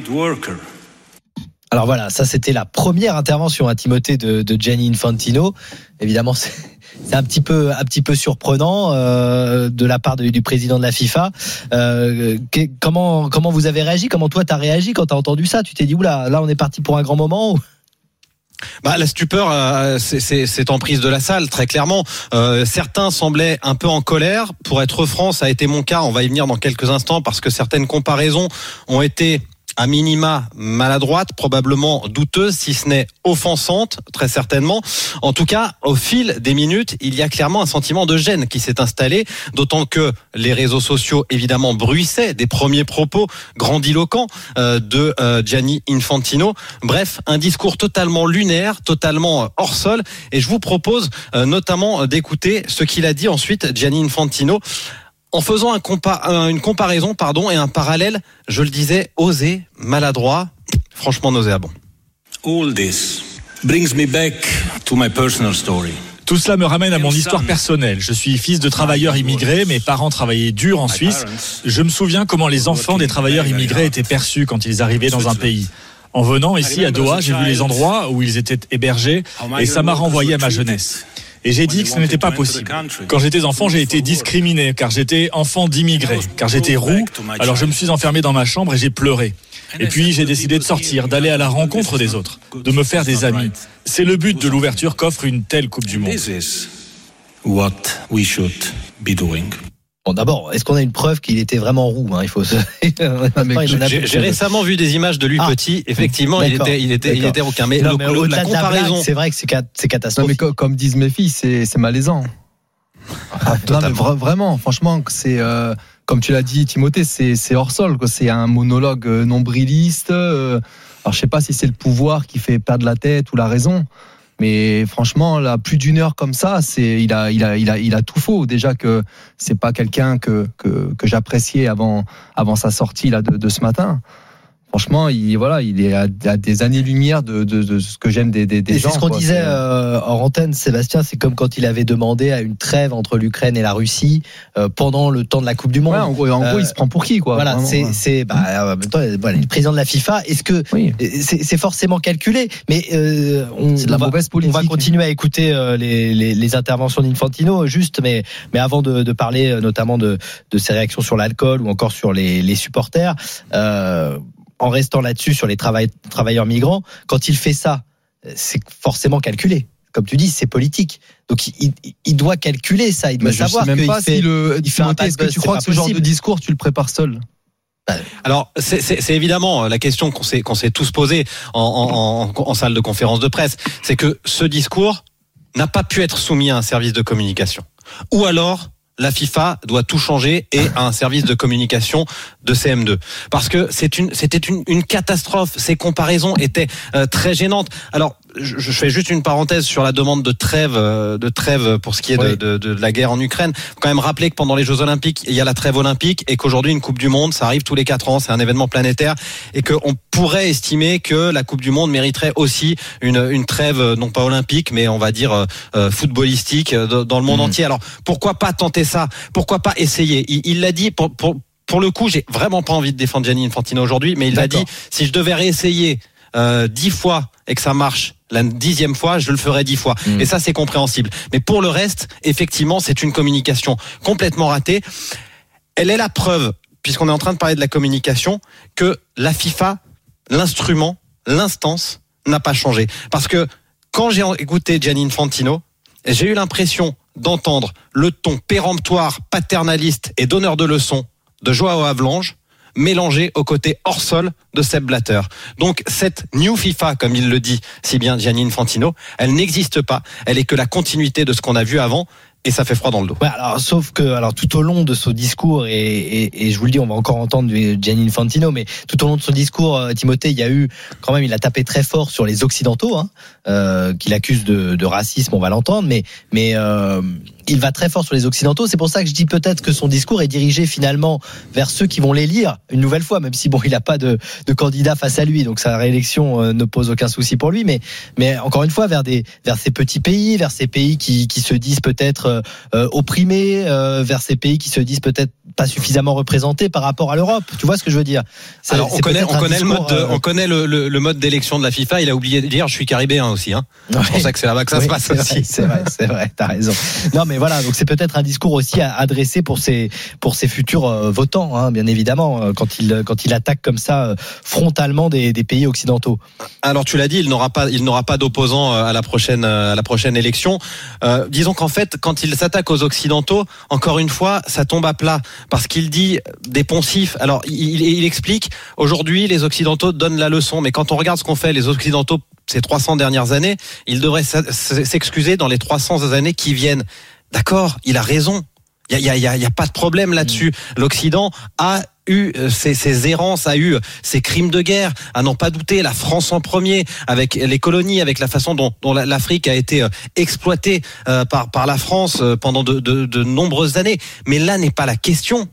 Alors voilà, ça c'était la première intervention à Timothée de Gianni Infantino. Évidemment, c'est un petit peu surprenant de la part du président de la FIFA. Comment vous avez réagi? Comment toi t'as réagi quand t'as entendu ça? Tu t'es dit oula, là on est parti pour un grand moment ou... La stupeur, c'est en prise de la salle, très clairement. Certains semblaient un peu en colère. Pour être franc, ça a été mon cas. On va y venir dans quelques instants parce que certaines comparaisons ont été à minima maladroite, probablement douteuse, si ce n'est offensante, très certainement. En tout cas, au fil des minutes, il y a clairement un sentiment de gêne qui s'est installé, d'autant que les réseaux sociaux, évidemment, bruissaient des premiers propos grandiloquents de Gianni Infantino. Bref, un discours totalement lunaire, totalement hors sol. Et je vous propose notamment d'écouter ce qu'il a dit ensuite, Gianni Infantino, en faisant une comparaison et un parallèle, je le disais, osé, maladroit, franchement nauséabond. All this brings me back to my personal story. Tout cela me ramène à mon histoire personnelle. Je suis fils de travailleurs immigrés, mes parents travaillaient dur en Suisse. Je me souviens comment les enfants des travailleurs immigrés étaient perçus quand ils arrivaient dans un pays. En venant ici à Doha, j'ai vu les endroits où ils étaient hébergés et ça m'a renvoyé à ma jeunesse. Et j'ai dit que ce n'était pas possible. Quand j'étais enfant, j'ai été discriminé car j'étais enfant d'immigrés, car j'étais roux. Alors je me suis enfermé dans ma chambre et j'ai pleuré. Et puis j'ai décidé de sortir, d'aller à la rencontre des autres, de me faire des amis. C'est le but de l'ouverture qu'offre une telle Coupe du Monde. What we should be doing. Bon, d'abord, est-ce qu'on a une preuve qu'il était vraiment roux, hein? Il faut se... J'ai récemment vu des images de lui petit. Effectivement, il était aucun. Mais, non, la comparaison, c'est vrai que c'est catastrophique. Non, mais comme disent mes filles, c'est malaisant. Non, mais vraiment, franchement, c'est comme tu l'as dit, Timothée, c'est hors sol, quoi. C'est un monologue nombriliste. Alors, je sais pas si c'est le pouvoir qui fait perdre la tête ou la raison. Mais franchement, là, plus d'une heure comme ça, il a tout faux. Déjà que c'est pas quelqu'un que j'appréciais avant sa sortie là de ce matin. Franchement, il est à des années-lumière de ce que j'aime des gens. C'est ce qu'on disait en antenne, Sébastien, c'est comme quand il avait demandé à une trêve entre l'Ukraine et la Russie pendant le temps de la Coupe du Monde. Ouais, en gros, il se prend pour qui, quoi. Voilà, en même temps, le président de la FIFA. Est-ce que c'est forcément calculé? Mais c'est de la mauvaise politique. On va continuer à écouter les interventions d'Infantino, juste, mais avant de parler notamment de ses réactions sur l'alcool ou encore sur les supporters. En restant là-dessus sur les travailleurs migrants, quand il fait ça, c'est forcément calculé. Comme tu dis, c'est politique. Donc il doit calculer ça, il doit savoir qu'il fait un est-ce que tu crois que ce genre de discours, tu le prépares seul? Alors c'est évidemment la question qu'on s'est tous posée en salle de conférence de presse, c'est que ce discours n'a pas pu être soumis à un service de communication. Ou alors la FIFA doit tout changer et un service de communication de CM2. Parce que c'était une catastrophe. Ces comparaisons étaient très gênantes. Alors, je fais juste une parenthèse sur la demande de trêve pour ce qui est de la guerre en Ukraine. Faut quand même rappeler que pendant les Jeux Olympiques, il y a la trêve olympique et qu'aujourd'hui une Coupe du Monde, ça arrive tous les 4 ans, c'est un événement planétaire et qu'on pourrait estimer que la Coupe du Monde mériterait aussi une trêve non pas olympique mais on va dire footballistique dans le monde entier. Alors pourquoi pas tenter ça? Pourquoi pas essayer? Il l'a dit pour le coup, j'ai vraiment pas envie de défendre Gianni Infantino aujourd'hui, mais il l'a dit, si je devais réessayer 10 fois et que ça marche la 10e fois, je le ferai 10 fois. Et ça, c'est compréhensible. Mais pour le reste, effectivement, c'est une communication complètement ratée. Elle est la preuve, puisqu'on est en train de parler de la communication, que la FIFA, l'instrument, l'instance, n'a pas changé. Parce que quand j'ai écouté Gianni Infantino, j'ai eu l'impression d'entendre le ton péremptoire, paternaliste et donneur de leçons de Joao Havelange mélangé au côté hors sol de Sepp Blatter. Donc cette New FIFA, comme il le dit si bien Gianni Infantino, elle n'existe pas. Elle est que la continuité de ce qu'on a vu avant. Et ça fait froid dans le dos. Ouais, alors, sauf que, tout au long de ce discours, et je vous le dis, on va encore entendre Gianni Infantino, mais tout au long de son discours, Timothée, il y a eu, quand même, il a tapé très fort sur les Occidentaux, qu'il accuse de racisme, on va l'entendre, mais il va très fort sur les Occidentaux. C'est pour ça que je dis peut-être que son discours est dirigé finalement vers ceux qui vont l'élire une nouvelle fois, même si il n'a pas de candidat face à lui, donc sa réélection ne pose aucun souci pour lui, mais encore une fois, vers ces petits pays, vers ces pays qui se disent peut-être opprimés, vers ces pays qui se disent peut-être pas suffisamment représentés par rapport à l'Europe. Tu vois ce que je veux dire? Alors on connaît le mode d'élection de la FIFA. Il a oublié de dire je suis caribéen aussi. C'est pour ça que c'est là-bas que ça se passe aussi. C'est vrai, t'as raison. Non mais voilà, donc c'est peut-être un discours aussi à adresser pour ses futurs votants, bien évidemment, quand il attaque comme ça frontalement des pays occidentaux. Alors tu l'as dit, il n'aura pas d'opposant à la prochaine élection. Disons qu'en fait, quand il s'attaque aux Occidentaux, encore une fois, ça tombe à plat parce qu'il dit des poncifs. Alors il explique aujourd'hui les Occidentaux donnent la leçon, mais quand on regarde ce qu'ont fait les Occidentaux ces 300 dernières années, ils devraient s'excuser dans les 300 années qui viennent. D'accord, il a raison. Il y a pas de problème là-dessus. L'Occident a eu ses errances, a eu ses crimes de guerre, à n'en pas douter, la France en premier, avec les colonies, avec la façon dont l'Afrique a été exploitée par la France pendant de nombreuses années. Mais là n'est pas la question.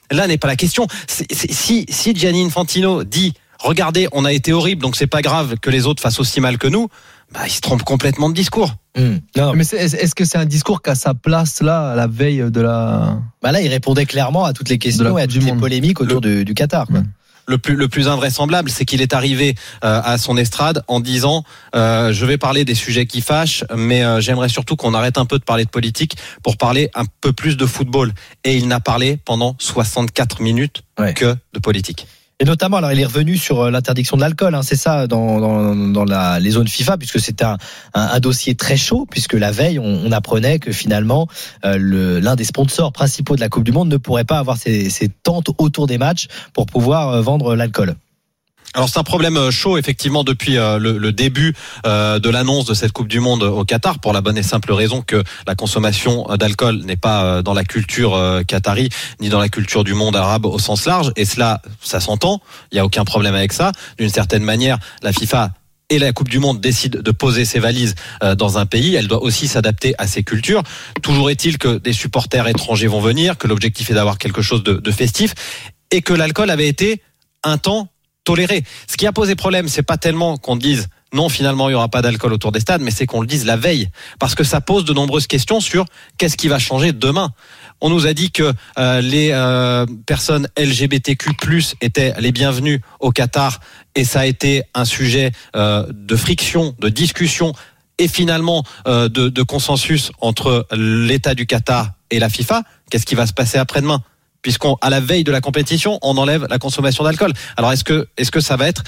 Si Gianni Infantino dit regardez, on a été horrible, donc c'est pas grave que les autres fassent aussi mal que nous, il se trompe complètement de discours. Non. Mais est-ce que c'est un discours qui a sa place là, à la veille de la... Là, il répondait clairement à toutes les questions et à toutes les polémiques autour du Qatar. le plus invraisemblable, c'est qu'il est arrivé à son estrade en disant je vais parler des sujets qui fâchent, mais j'aimerais surtout qu'on arrête un peu de parler de politique pour parler un peu plus de football. Et il n'a parlé pendant 64 minutes que de politique. Et notamment, alors il est revenu sur l'interdiction de l'alcool, hein, c'est ça, dans les zones FIFA, puisque c'était un dossier très chaud, puisque la veille, on apprenait que finalement, l'un des sponsors principaux de la Coupe du Monde ne pourrait pas avoir ses tentes autour des matchs pour pouvoir vendre l'alcool. Alors c'est un problème chaud effectivement depuis le début de l'annonce de cette Coupe du Monde au Qatar, pour la bonne et simple raison que la consommation d'alcool n'est pas dans la culture qatari ni dans la culture du monde arabe au sens large, et cela, ça s'entend, il n'y a aucun problème avec ça. D'une certaine manière, la FIFA et la Coupe du Monde décident de poser ses valises dans un pays, elle doit aussi s'adapter à ses cultures. Toujours est-il que des supporters étrangers vont venir, que l'objectif est d'avoir quelque chose de festif, et que l'alcool avait été un temps toléré. Ce qui a posé problème, c'est pas tellement qu'on dise non, finalement il y aura pas d'alcool autour des stades, mais c'est qu'on le dise la veille, parce que ça pose de nombreuses questions sur qu'est-ce qui va changer demain. On nous a dit que les personnes LGBTQ+ étaient les bienvenues au Qatar, et ça a été un sujet de friction, de discussion et finalement de consensus entre l'État du Qatar et la FIFA. Qu'est-ce qui va se passer après-demain ? Puisqu'à la veille de la compétition, on enlève la consommation d'alcool. Alors est-ce que ça va être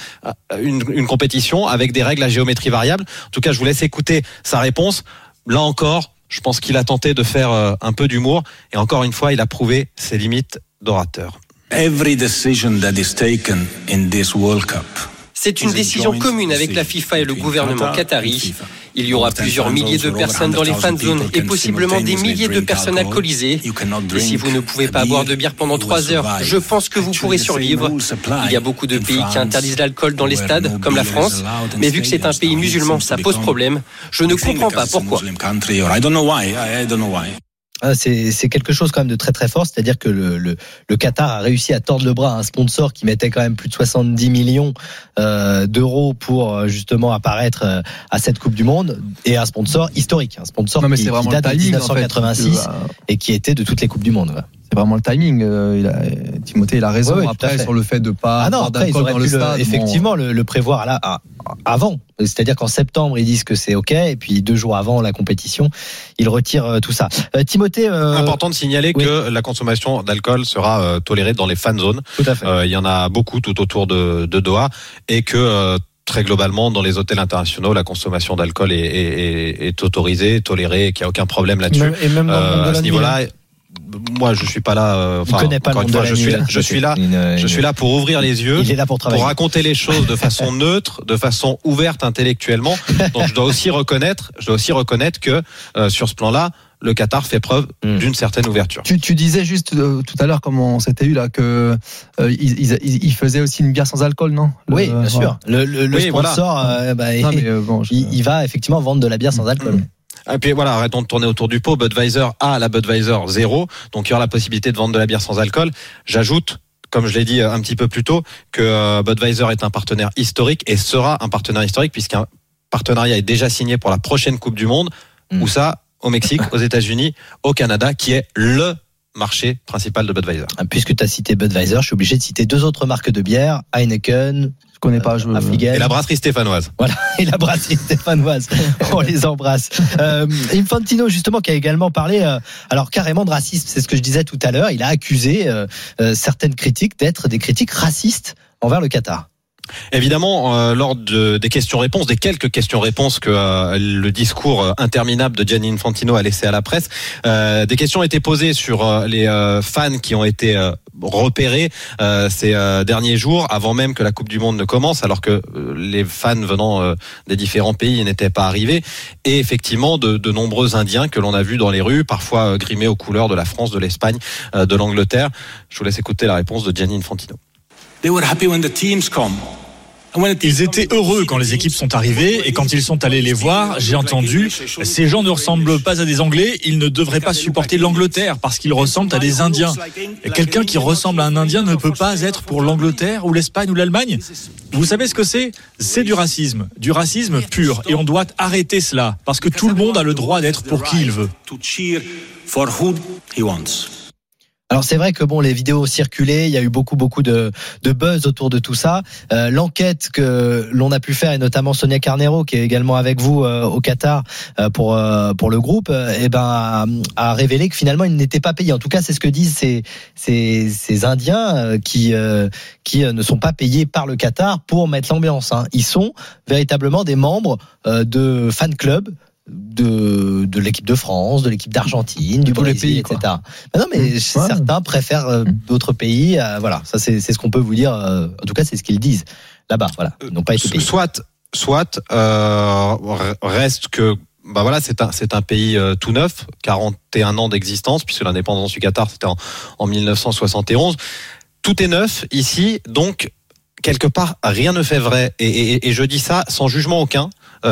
une compétition avec des règles à géométrie variable ? En tout cas, je vous laisse écouter sa réponse. Là encore, je pense qu'il a tenté de faire un peu d'humour, et encore une fois, il a prouvé ses limites d'orateur. Every decision that is taken in this World Cup. C'est une décision commune avec la FIFA et le gouvernement qatari. Il y aura plusieurs milliers de personnes dans les fan zones et possiblement des milliers de personnes alcoolisées. Et si vous ne pouvez pas boire de bière pendant 3 heures, je pense que vous pourrez survivre. Il y a beaucoup de pays qui interdisent l'alcool dans les stades, comme la France. Mais vu que c'est un pays musulman, ça pose problème. Je ne comprends pas pourquoi. C'est quelque chose quand même de très très fort, c'est-à-dire que le Qatar a réussi à tordre le bras à un sponsor qui mettait quand même plus de 70 millions d'euros pour justement apparaître à cette Coupe du Monde, et un sponsor historique, un sponsor qui date de 1986 et qui était de toutes les Coupes du Monde. Ouais. C'est vraiment le timing. Timothée, il a raison. Ouais, après, sur le fait de pas avoir d'alcool dans le stade. Effectivement, le prévoir là avant. C'est-à-dire qu'en septembre, ils disent que c'est OK, et puis 2 jours avant la compétition, ils retirent tout ça. Timothée, important de signaler que la consommation d'alcool sera tolérée dans les fan zones. Tout à fait. Il y en a beaucoup tout autour de Doha, et que très globalement, dans les hôtels internationaux, la consommation d'alcool est autorisée, tolérée, et qu'il n'y a aucun problème là-dessus. Et même dans le monde de à ce niveau-là. Moi, je suis pas là. Je suis là pour ouvrir les yeux. Il est là pour travailler. Pour raconter les choses de façon neutre, de façon ouverte intellectuellement. Donc, je dois aussi reconnaître que sur ce plan-là, le Qatar fait preuve d'une certaine ouverture. Tu disais juste tout à l'heure, comment on s'était eu là, que ils faisaient aussi une bière sans alcool, non ? Oui, bien sûr. Le sponsor, il va effectivement vendre de la bière sans alcool. Et puis voilà, arrêtons de tourner autour du pot. Budweiser a la Budweiser 0, donc il y aura la possibilité de vendre de la bière sans alcool. J'ajoute, comme je l'ai dit un petit peu plus tôt, que Budweiser est un partenaire historique et sera un partenaire historique, puisqu'un partenariat est déjà signé pour la prochaine Coupe du Monde. Où ça ? Au Mexique, aux États-Unis, au Canada, qui est le marché principal de Budweiser. Puisque tu as cité Budweiser, je suis obligé de citer 2 autres marques de bière, Heineken. Je connais pas, et la brasserie stéphanoise. Voilà, et la brasserie stéphanoise. On les embrasse. Infantino, justement, qui a également parlé, alors carrément de racisme. C'est ce que je disais tout à l'heure. Il a accusé certaines critiques d'être des critiques racistes envers le Qatar. Évidemment, lors des questions-réponses, des quelques questions-réponses que le discours interminable de Gianni Infantino a laissé à la presse, des questions étaient posées sur les fans qui ont été repérés ces derniers jours, avant même que la Coupe du Monde ne commence, alors que les fans venant des différents pays n'étaient pas arrivés, et effectivement de nombreux Indiens que l'on a vus dans les rues, parfois grimés aux couleurs de la France, de l'Espagne, de l'Angleterre. Je vous laisse écouter la réponse de Gianni Infantino. They were happy when the teams come. Ils étaient heureux quand les équipes sont arrivées, et quand ils sont allés les voir, j'ai entendu « Ces gens ne ressemblent pas à des Anglais, ils ne devraient pas supporter l'Angleterre parce qu'ils ressemblent à des Indiens. » Et quelqu'un qui ressemble à un Indien ne peut pas être pour l'Angleterre ou l'Espagne ou l'Allemagne. Vous savez ce que c'est ? C'est du racisme pur, et on doit arrêter cela, parce que tout le monde a le droit d'être pour qui il veut. Alors c'est vrai que les vidéos ont circulé, il y a eu beaucoup de buzz autour de tout ça. L'enquête que l'on a pu faire, et notamment Sonia Carneiro qui est également avec vous au Qatar pour le groupe, a révélé que finalement ils n'étaient pas payés. En tout cas, c'est ce que disent ces Indiens qui ne sont pas payés par le Qatar pour mettre l'ambiance. Ils sont véritablement des membres de fan club de l'équipe de France, de l'équipe d'Argentine, du Brésil, pays, etc. Mais non, mais certains préfèrent d'autres pays. Voilà, ça c'est ce qu'on peut vous dire. En tout cas, c'est ce qu'ils disent là-bas. Voilà, ils n'ont pas été payés. Soit reste que c'est un pays tout neuf, 41 ans d'existence, puisque l'indépendance du Qatar c'était en 1971. Tout est neuf ici, donc quelque part rien ne fait vrai. Et je dis ça sans jugement aucun.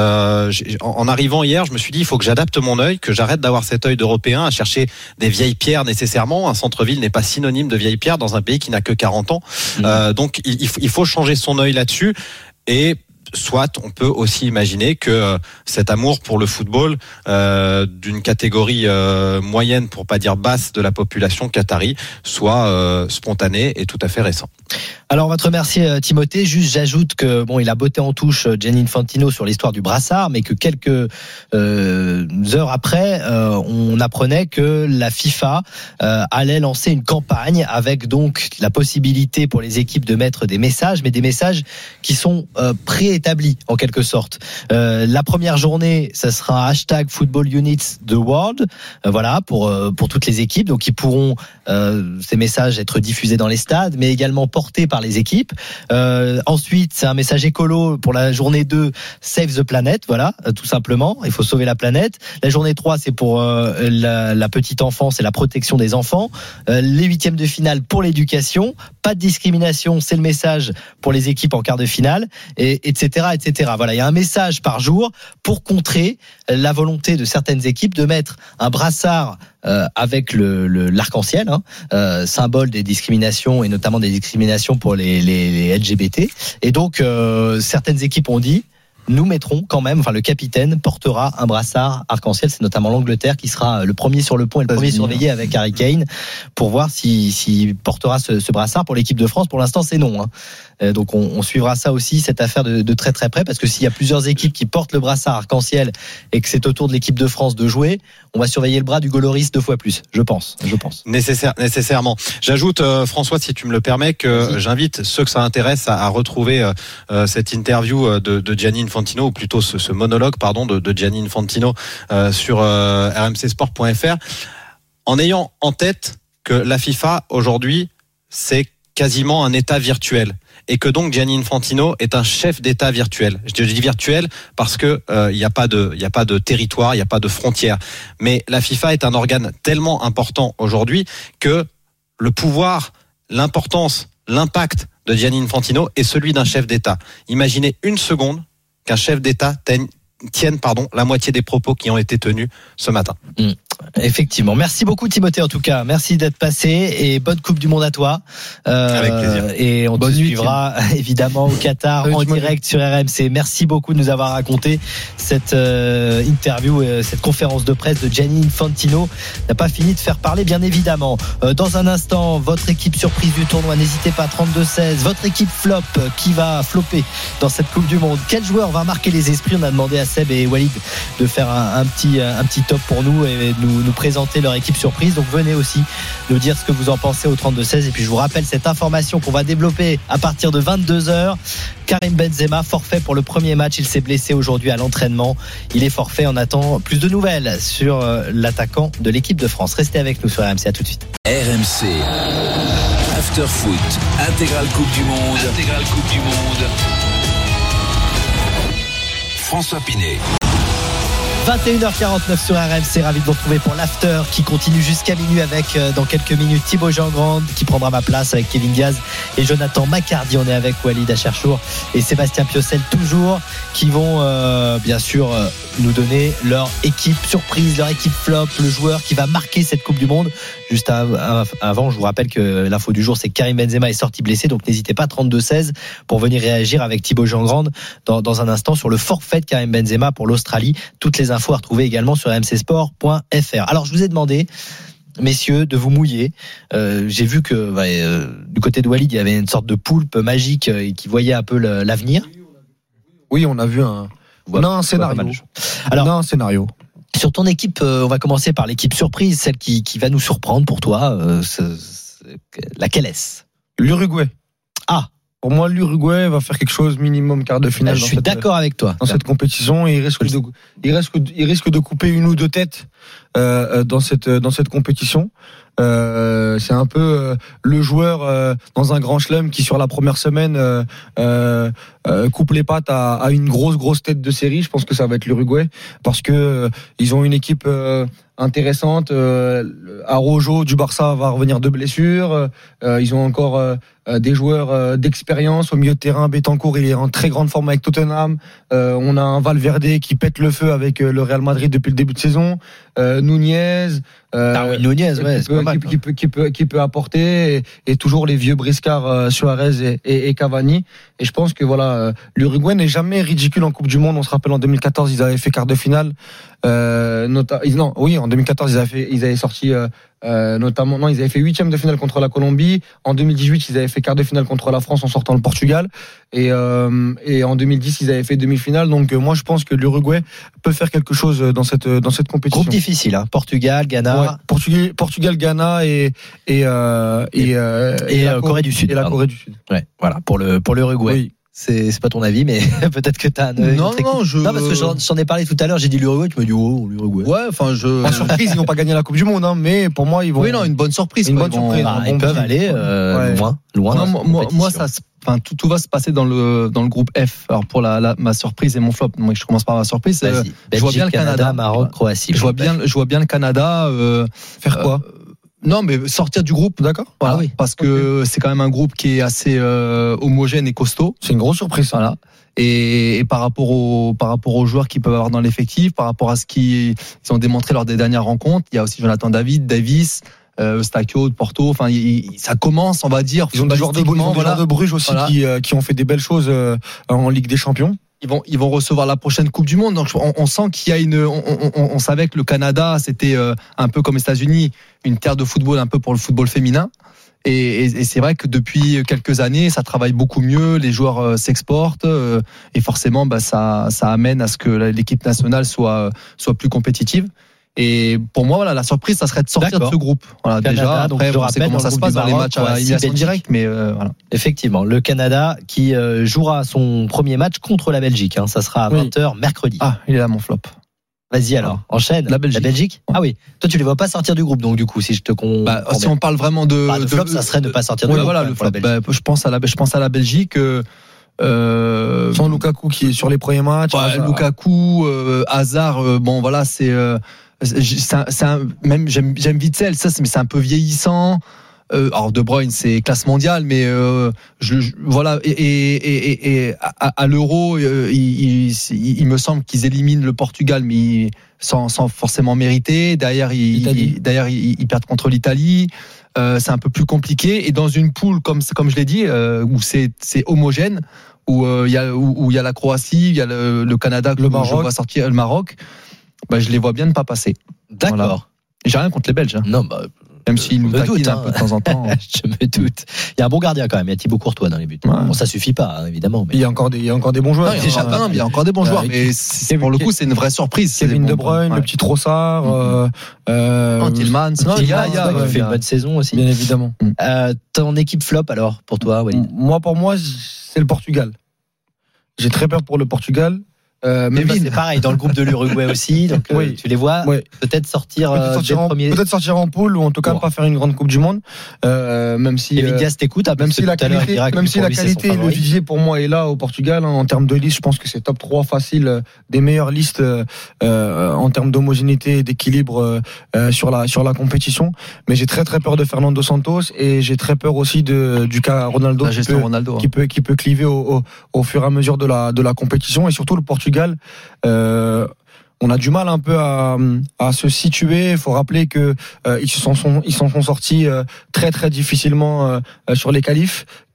En arrivant hier, je me suis dit il faut que j'adapte mon œil, que j'arrête d'avoir cet œil d'Européen à chercher des vieilles pierres nécessairement. Un centre-ville n'est pas synonyme de vieilles pierres dans un pays qui n'a que 40 ans. Donc il faut changer son œil là-dessus. Et soit on peut aussi imaginer que cet amour pour le football d'une catégorie moyenne, pour pas dire basse, de la population qatari soit spontané et tout à fait récent. Alors on va te remercier Timothée. Juste j'ajoute que il a botté en touche Gianni Infantino sur l'histoire du brassard, mais que quelques heures après on apprenait que la FIFA allait lancer une campagne avec donc la possibilité pour les équipes de mettre des messages, mais des messages qui sont préétablis en quelque sorte. La première journée, ça sera #FootballUnitsTheWorld, voilà pour toutes les équipes, donc ils pourront ces messages être diffusés dans les stades, mais également portés par les équipes. Ensuite, c'est un message écolo pour la journée 2, Save the Planet, voilà, tout simplement, il faut sauver la planète. La journée 3, c'est pour la petite enfance et la protection des enfants. Les huitièmes de finale pour l'éducation, pas de discrimination, c'est le message pour les équipes en quart de finale, et etc. Voilà, il y a un message par jour pour contrer la volonté de certaines équipes de mettre un brassard avec l'arc-en-ciel, symbole des discriminations et notamment des discriminations pour les LGBT. Et donc certaines équipes ont dit nous mettrons quand même, le capitaine portera un brassard arc-en-ciel. C'est notamment l'Angleterre qui sera le premier sur le pont et le premier surveillé avec Harry Kane pour voir s'il portera ce brassard. Pour l'équipe de France, pour l'instant c'est non. Donc on suivra ça aussi, cette affaire de très très près, parce que s'il y a plusieurs équipes qui portent le brassard arc-en-ciel et que c'est au tour de l'équipe de France de jouer, on va surveiller le bras du Goloris 2 fois plus, je pense. Nécessairement. J'ajoute, François, si tu me le permets, que j'invite ceux que ça intéresse à retrouver cette interview de Gianni Infantino, ou plutôt ce monologue de Gianni Infantino sur rmcsport.fr, en ayant en tête que la FIFA aujourd'hui c'est quasiment un État virtuel, et que donc Gianni Infantino est un chef d'État virtuel. Je dis virtuel parce que il y a pas de territoire, il y a pas de frontières. Mais la FIFA est un organe tellement important aujourd'hui que le pouvoir, l'importance, l'impact de Gianni Infantino est celui d'un chef d'État. Imaginez une seconde qu'un chef d'État tienne la moitié des propos qui ont été tenus ce matin. Effectivement. Merci beaucoup Timothée, en tout cas. Merci d'être passé et bonne Coupe du Monde à toi. Avec plaisir. Et on te suivra évidemment au Qatar en direct sur RMC. Merci beaucoup de nous avoir raconté cette interview, cette conférence de presse de Gianni Infantino. N'a pas fini de faire parler, bien évidemment. Dans un instant, votre équipe surprise du tournoi, n'hésitez pas, 32-16. Votre équipe flop, qui va flopper dans cette Coupe du Monde. Quel joueur va marquer les esprits? On a demandé à Seb et Walid de faire un petit top pour nous et nous présenter leur équipe surprise. Donc venez aussi nous dire ce que vous en pensez au 32-16. Et puis je vous rappelle cette information qu'on va développer à partir de 22h. Karim Benzema, forfait pour le premier match. Il s'est blessé aujourd'hui à l'entraînement. Il est forfait. On attend plus de nouvelles sur l'attaquant de l'équipe de France. Restez avec nous sur RMC. À tout de suite. RMC After Foot, intégrale Coupe du Monde. François Pinet. 21h49 sur RMC, ravi de vous retrouver pour l'after qui continue jusqu'à minuit avec dans quelques minutes Thibaut Jean-Grande qui prendra ma place avec Kevin Diaz et Jonathan Macardy. On est avec Walid Acharchour et Sébastien Piocel toujours, qui vont bien sûr nous donner leur équipe surprise, leur équipe flop, le joueur qui va marquer cette Coupe du Monde. Juste avant, je vous rappelle que l'info du jour, c'est que Karim Benzema est sorti blessé, donc n'hésitez pas, 32-16 pour venir réagir avec Thibaut Jean-Grande dans un instant sur le forfait de Karim Benzema pour l'Australie. Toutes les infos à retrouver également sur rmcsport.fr. Alors je vous ai demandé messieurs, de vous mouiller. J'ai vu que du côté de Walid, il y avait une sorte de poulpe magique qui voyait un peu l'avenir. Oui, on a vu un scénario. Alors, un scénario. Sur ton équipe, on va commencer par l'équipe surprise, celle qui va nous surprendre pour toi. Laquelle est-ce ? L'Uruguay. Ah. Pour moi, l'Uruguay va faire quelque chose minimum quart de finale. Je suis d'accord avec toi. Dans cette compétition, il risque de couper une ou deux têtes dans cette compétition. C'est un peu le joueur dans un grand chelem qui sur la première semaine coupe les pattes à une grosse tête de série. Je pense que ça va être l'Uruguay parce que ils ont une équipe intéressante. Araujo du Barça va revenir de blessure. Ils ont encore des joueurs d'expérience au milieu de terrain. Betancourt, il est en très grande forme avec Tottenham. On a un Valverde qui pète le feu avec le Real Madrid depuis le début de saison. Nunez. Qui peut apporter et toujours les vieux briscards Suarez et Cavani. Et je pense que l'Uruguay n'est jamais ridicule en Coupe du Monde. On se rappelle en 2014, ils avaient fait quart de finale. En 2014, ils avaient sorti notamment, ils avaient fait 8e de finale contre la Colombie. En 2018, ils avaient fait quart de finale contre la France en sortant le Portugal. Et en 2010, ils avaient fait demi-finale. Donc moi, je pense que l'Uruguay peut faire quelque chose dans cette compétition. Groupe difficile, hein. Portugal, Ghana. Ouais, Portugal, Ghana et Corée du Sud. Et la Corée du Sud. Ouais, voilà pour l'Uruguay. Oui. C'est pas ton avis, mais peut-être que t'as Non, parce que j'en ai parlé tout à l'heure, j'ai dit l'Uruguay, tu m'as dit l'Uruguay. Ouais, enfin en surprise, ils vont pas gagner la Coupe du Monde, hein, mais pour moi ils vont. Oui, non, une bonne surprise. Ils peuvent aller loin. Non, moi tout va se passer dans le groupe F. Alors pour ma surprise et mon flop, moi je commence par ma surprise. Je vois bien le Canada, Maroc, Croatie. Je vois bien le Canada faire quoi? Non, mais sortir du groupe, d'accord. Voilà, parce que c'est quand même un groupe qui est assez homogène et costaud. C'est une grosse surprise. Voilà. Et par rapport aux joueurs qu'ils peuvent avoir dans l'effectif, par rapport à ce qu'ils ont démontré lors des dernières rencontres, il y a aussi Jonathan Davis. Eustáquio de Porto, enfin ça commence, on va dire. Ils ont des joueurs de Bruges aussi qui ont fait des belles choses en Ligue des Champions. Ils vont recevoir la prochaine Coupe du Monde, donc on sent qu'il y a on savait que le Canada c'était un peu comme les États-Unis, une terre de football un peu pour le football féminin. Et c'est vrai que depuis quelques années, ça travaille beaucoup mieux, les joueurs s'exportent et forcément ça amène à ce que l'équipe nationale soit plus compétitive. Et pour moi, la surprise, ça serait de sortir de ce groupe. Voilà, Canada, déjà, après, on sait comment ça se passe dans les matchs à élimination directe, mais voilà. Effectivement, le Canada qui jouera son premier match contre la Belgique. Ça sera à 20h mercredi. Ah, il est là mon flop. Vas-y alors, enchaîne. La Belgique. Ah oui. Toi, tu les vois pas sortir du groupe, donc du coup, si je te si on parle vraiment de flop, ça serait de pas sortir du groupe. Voilà, le flop. Je pense à la Belgique. Sans Lukaku qui est sur les premiers matchs. Lukaku, Hazard. C'est même j'aime Witsel, mais c'est un peu vieillissant. Alors De Bruyne c'est classe mondiale, mais voilà et à l'Euro il me semble qu'ils éliminent le Portugal, mais sans forcément mériter. Derrière ils perdent contre l'Italie. C'est un peu plus compliqué, et dans une poule comme je l'ai dit où c'est homogène, où il y a la Croatie, il y a le Canada, le Maroc, je vois sortir le Maroc. Je les vois bien ne pas passer. D'accord. Voilà. J'ai rien contre les Belges. Non, même s'ils nous taquinent un peu de temps en temps. Je me doute. Il y a un bon gardien quand même. Il y a Thibaut Courtois dans les buts. Bon, ça suffit pas, évidemment. Mais... Il y a encore des bons joueurs. Il y a encore des bons joueurs. Mais pour le coup, c'est une vraie surprise. Kevin De Bruyne, le petit Trossard, Tillmans. Il fait une bonne saison aussi. Bien évidemment. Ton équipe flop alors pour toi, Walid? Pour moi, c'est le Portugal. J'ai très peur pour le Portugal. Mais c'est pareil dans le groupe de l'Uruguay aussi, donc tu les vois peut-être sortir peut-être sortir en poule, ou en tout cas pas faire une grande Coupe du Monde, même si Kevin Diaz t'écoute, même si la qualité et le vivier pour moi est là au Portugal, en termes de liste. Je pense que c'est top 3 facile des meilleures listes en termes d'homogénéité et d'équilibre sur la compétition. Mais j'ai très très peur de Fernando Santos, et j'ai très peur aussi du cas Ronaldo, qui peut cliver au fur et à mesure de la compétition, et surtout le Portugal. On a du mal un peu à se situer. Il faut rappeler que ils s'en sont sortis très très difficilement sur les qualifs,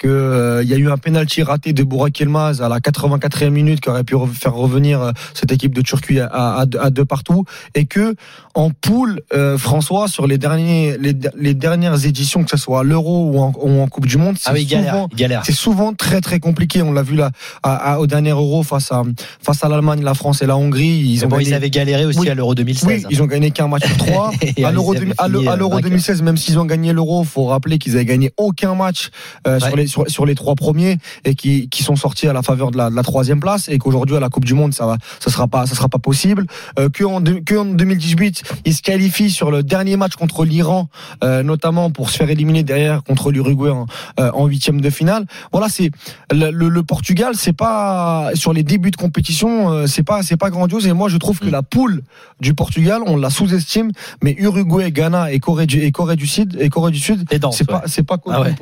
que y a eu un penalty raté de Burak Yilmaz à la 84e minute qui aurait pu faire revenir cette équipe de Turquie à 2 partout, et que en poule, François, sur les dernières éditions, que ce soit à l'Euro ou en Coupe du Monde, c'est souvent très très compliqué. On l'a vu là au dernier Euro face à l'Allemagne, la France et la Hongrie. Ils avaient galéré aussi à l'Euro 2016. Oui, ils ont gagné qu'un match sur 3. à l'Euro 2016, même s'ils ont gagné l'Euro, faut rappeler qu'ils avaient gagné aucun match sur les 3 premiers, et qui sont sortis à la faveur de la 3e place, et qu'aujourd'hui à la Coupe du Monde ça sera pas possible. Que en 2018 ils se qualifient sur le dernier match contre l'Iran, notamment pour se faire éliminer derrière contre l'Uruguay en 8e de finale. Voilà, c'est le Portugal, c'est pas sur les débuts de compétition, c'est pas grandiose, et moi je trouve que la poule du Portugal, on la sous-estime, mais Uruguay, Ghana et Corée du Sud, c'est pas coton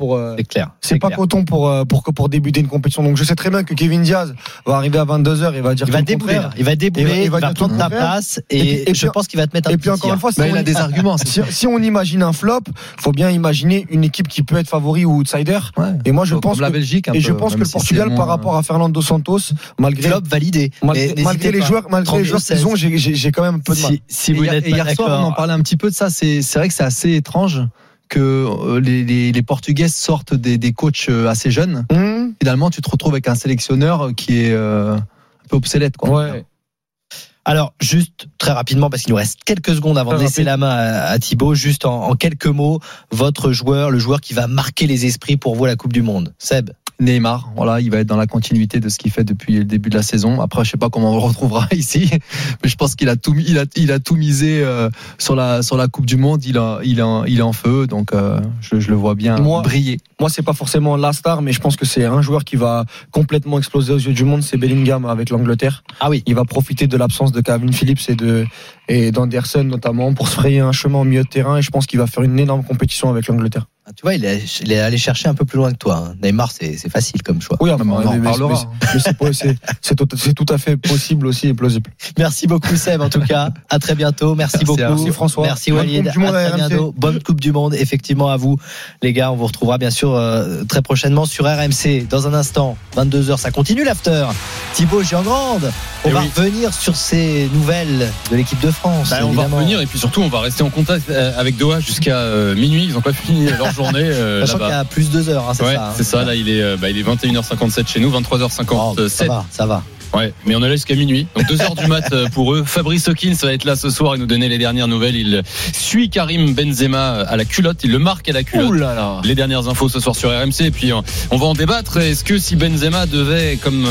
pour débuter une compétition. Donc je sais très bien que Kevin Diaz va arriver à 22h et va dire il va débouler, il va prendre ta place, et je pense qu'il va te mettre un puis encore une fois, il a des arguments. Si on imagine un flop, faut bien imaginer une équipe qui peut être favori ou outsider. Ouais. Et moi je pense que la Belgique, je pense que le Portugal, par rapport à Fernando Santos, malgré flop validé, malgré les joueurs qu'ils ont, j'ai quand même un peu de mal. Si vous n'êtes pas hier soir, on en parlait un petit peu de ça. C'est vrai que c'est assez étrange que les Portugais sortent des coachs assez jeunes. Finalement, tu te retrouves avec un sélectionneur qui est un peu obsolète, quoi. Ouais. Alors, juste très rapidement, parce qu'il nous reste quelques secondes avant de laisser la main à Thibaut, juste en quelques mots, votre joueur, le joueur qui va marquer les esprits pour vous à la Coupe du Monde. Seb? Neymar, voilà, il va être dans la continuité de ce qu'il fait depuis le début de la saison. Après, je sais pas comment on le retrouvera ici, mais je pense qu'il a tout misé sur la Coupe du Monde. Il est en feu, donc je le vois bien briller. Moi, c'est pas forcément la star, mais je pense que c'est un joueur qui va complètement exploser aux yeux du monde. C'est Bellingham avec l'Angleterre. Ah oui. Il va profiter de l'absence de Calvin Phillips et d'Anderson notamment pour se frayer un chemin au milieu de terrain. Et je pense qu'il va faire une énorme compétition avec l'Angleterre. Tu vois, il est allé chercher un peu plus loin que toi. Neymar, c'est facile comme choix. Oui, on en parlera. C'est tout à fait possible aussi et plausible. Merci beaucoup Seb, en tout cas. À très bientôt. Merci beaucoup. Merci François. Merci Walid. À très bientôt. Bonne Coupe du Monde, effectivement, à vous, les gars. On vous retrouvera bien sûr très prochainement sur RMC. Dans un instant, 22h, ça continue l'after. Thibaut Giangrande. On va revenir sur ces nouvelles de l'équipe de France. On va revenir, et puis surtout, on va rester en contact avec Doha jusqu'à minuit. Ils n'ont pas fini leur journée. Sachant qu'il y a plus 2 heures, c'est ça. C'est ça. Là, il est 21h57 chez nous, 23h57. Ça va. Ouais, mais on est là jusqu'à minuit. Donc 2h du mat pour eux. Fabrice Hawkins va être là ce soir et nous donner les dernières nouvelles. Il suit Karim Benzema à la culotte. Il le marque à la culotte. Les dernières infos ce soir sur RMC. Et puis on va en débattre. Est-ce que si Benzema devait, comme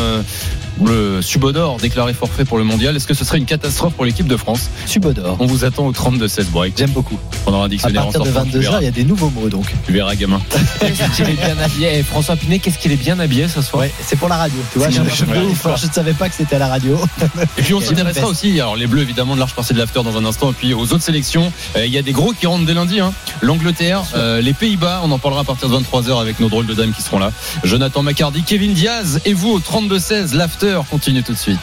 le Subodor, déclarer forfait pour le mondial, est-ce que ce serait une catastrophe pour l'équipe de France? Subodor. On vous attend au 32-16 break. J'aime beaucoup. On aura un dictionnaire en sortant. À partir de 22h, il y a des nouveaux mots donc. Tu verras, gamin. Qu'est-ce qu'il est bien habillé. François Pinet, qu'est-ce qu'il est bien habillé ce soir? Ouais, c'est pour la radio. Tu vois, je ne savais pas que c'était à la radio. Et puis on s'intéressera aussi, alors les Bleus évidemment, de large partie de l'after dans un instant, et puis aux autres sélections. Il y a des gros qui rentrent dès lundi, l'Angleterre, les Pays-Bas, on en parlera à partir de 23h avec nos drôles de dames qui seront là. Jonathan McCarty, Kevin Diaz, et vous au 32-16, l'after continue tout de suite.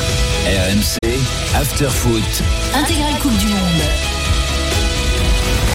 RMC After Foot. Intégrale Coupe du Monde.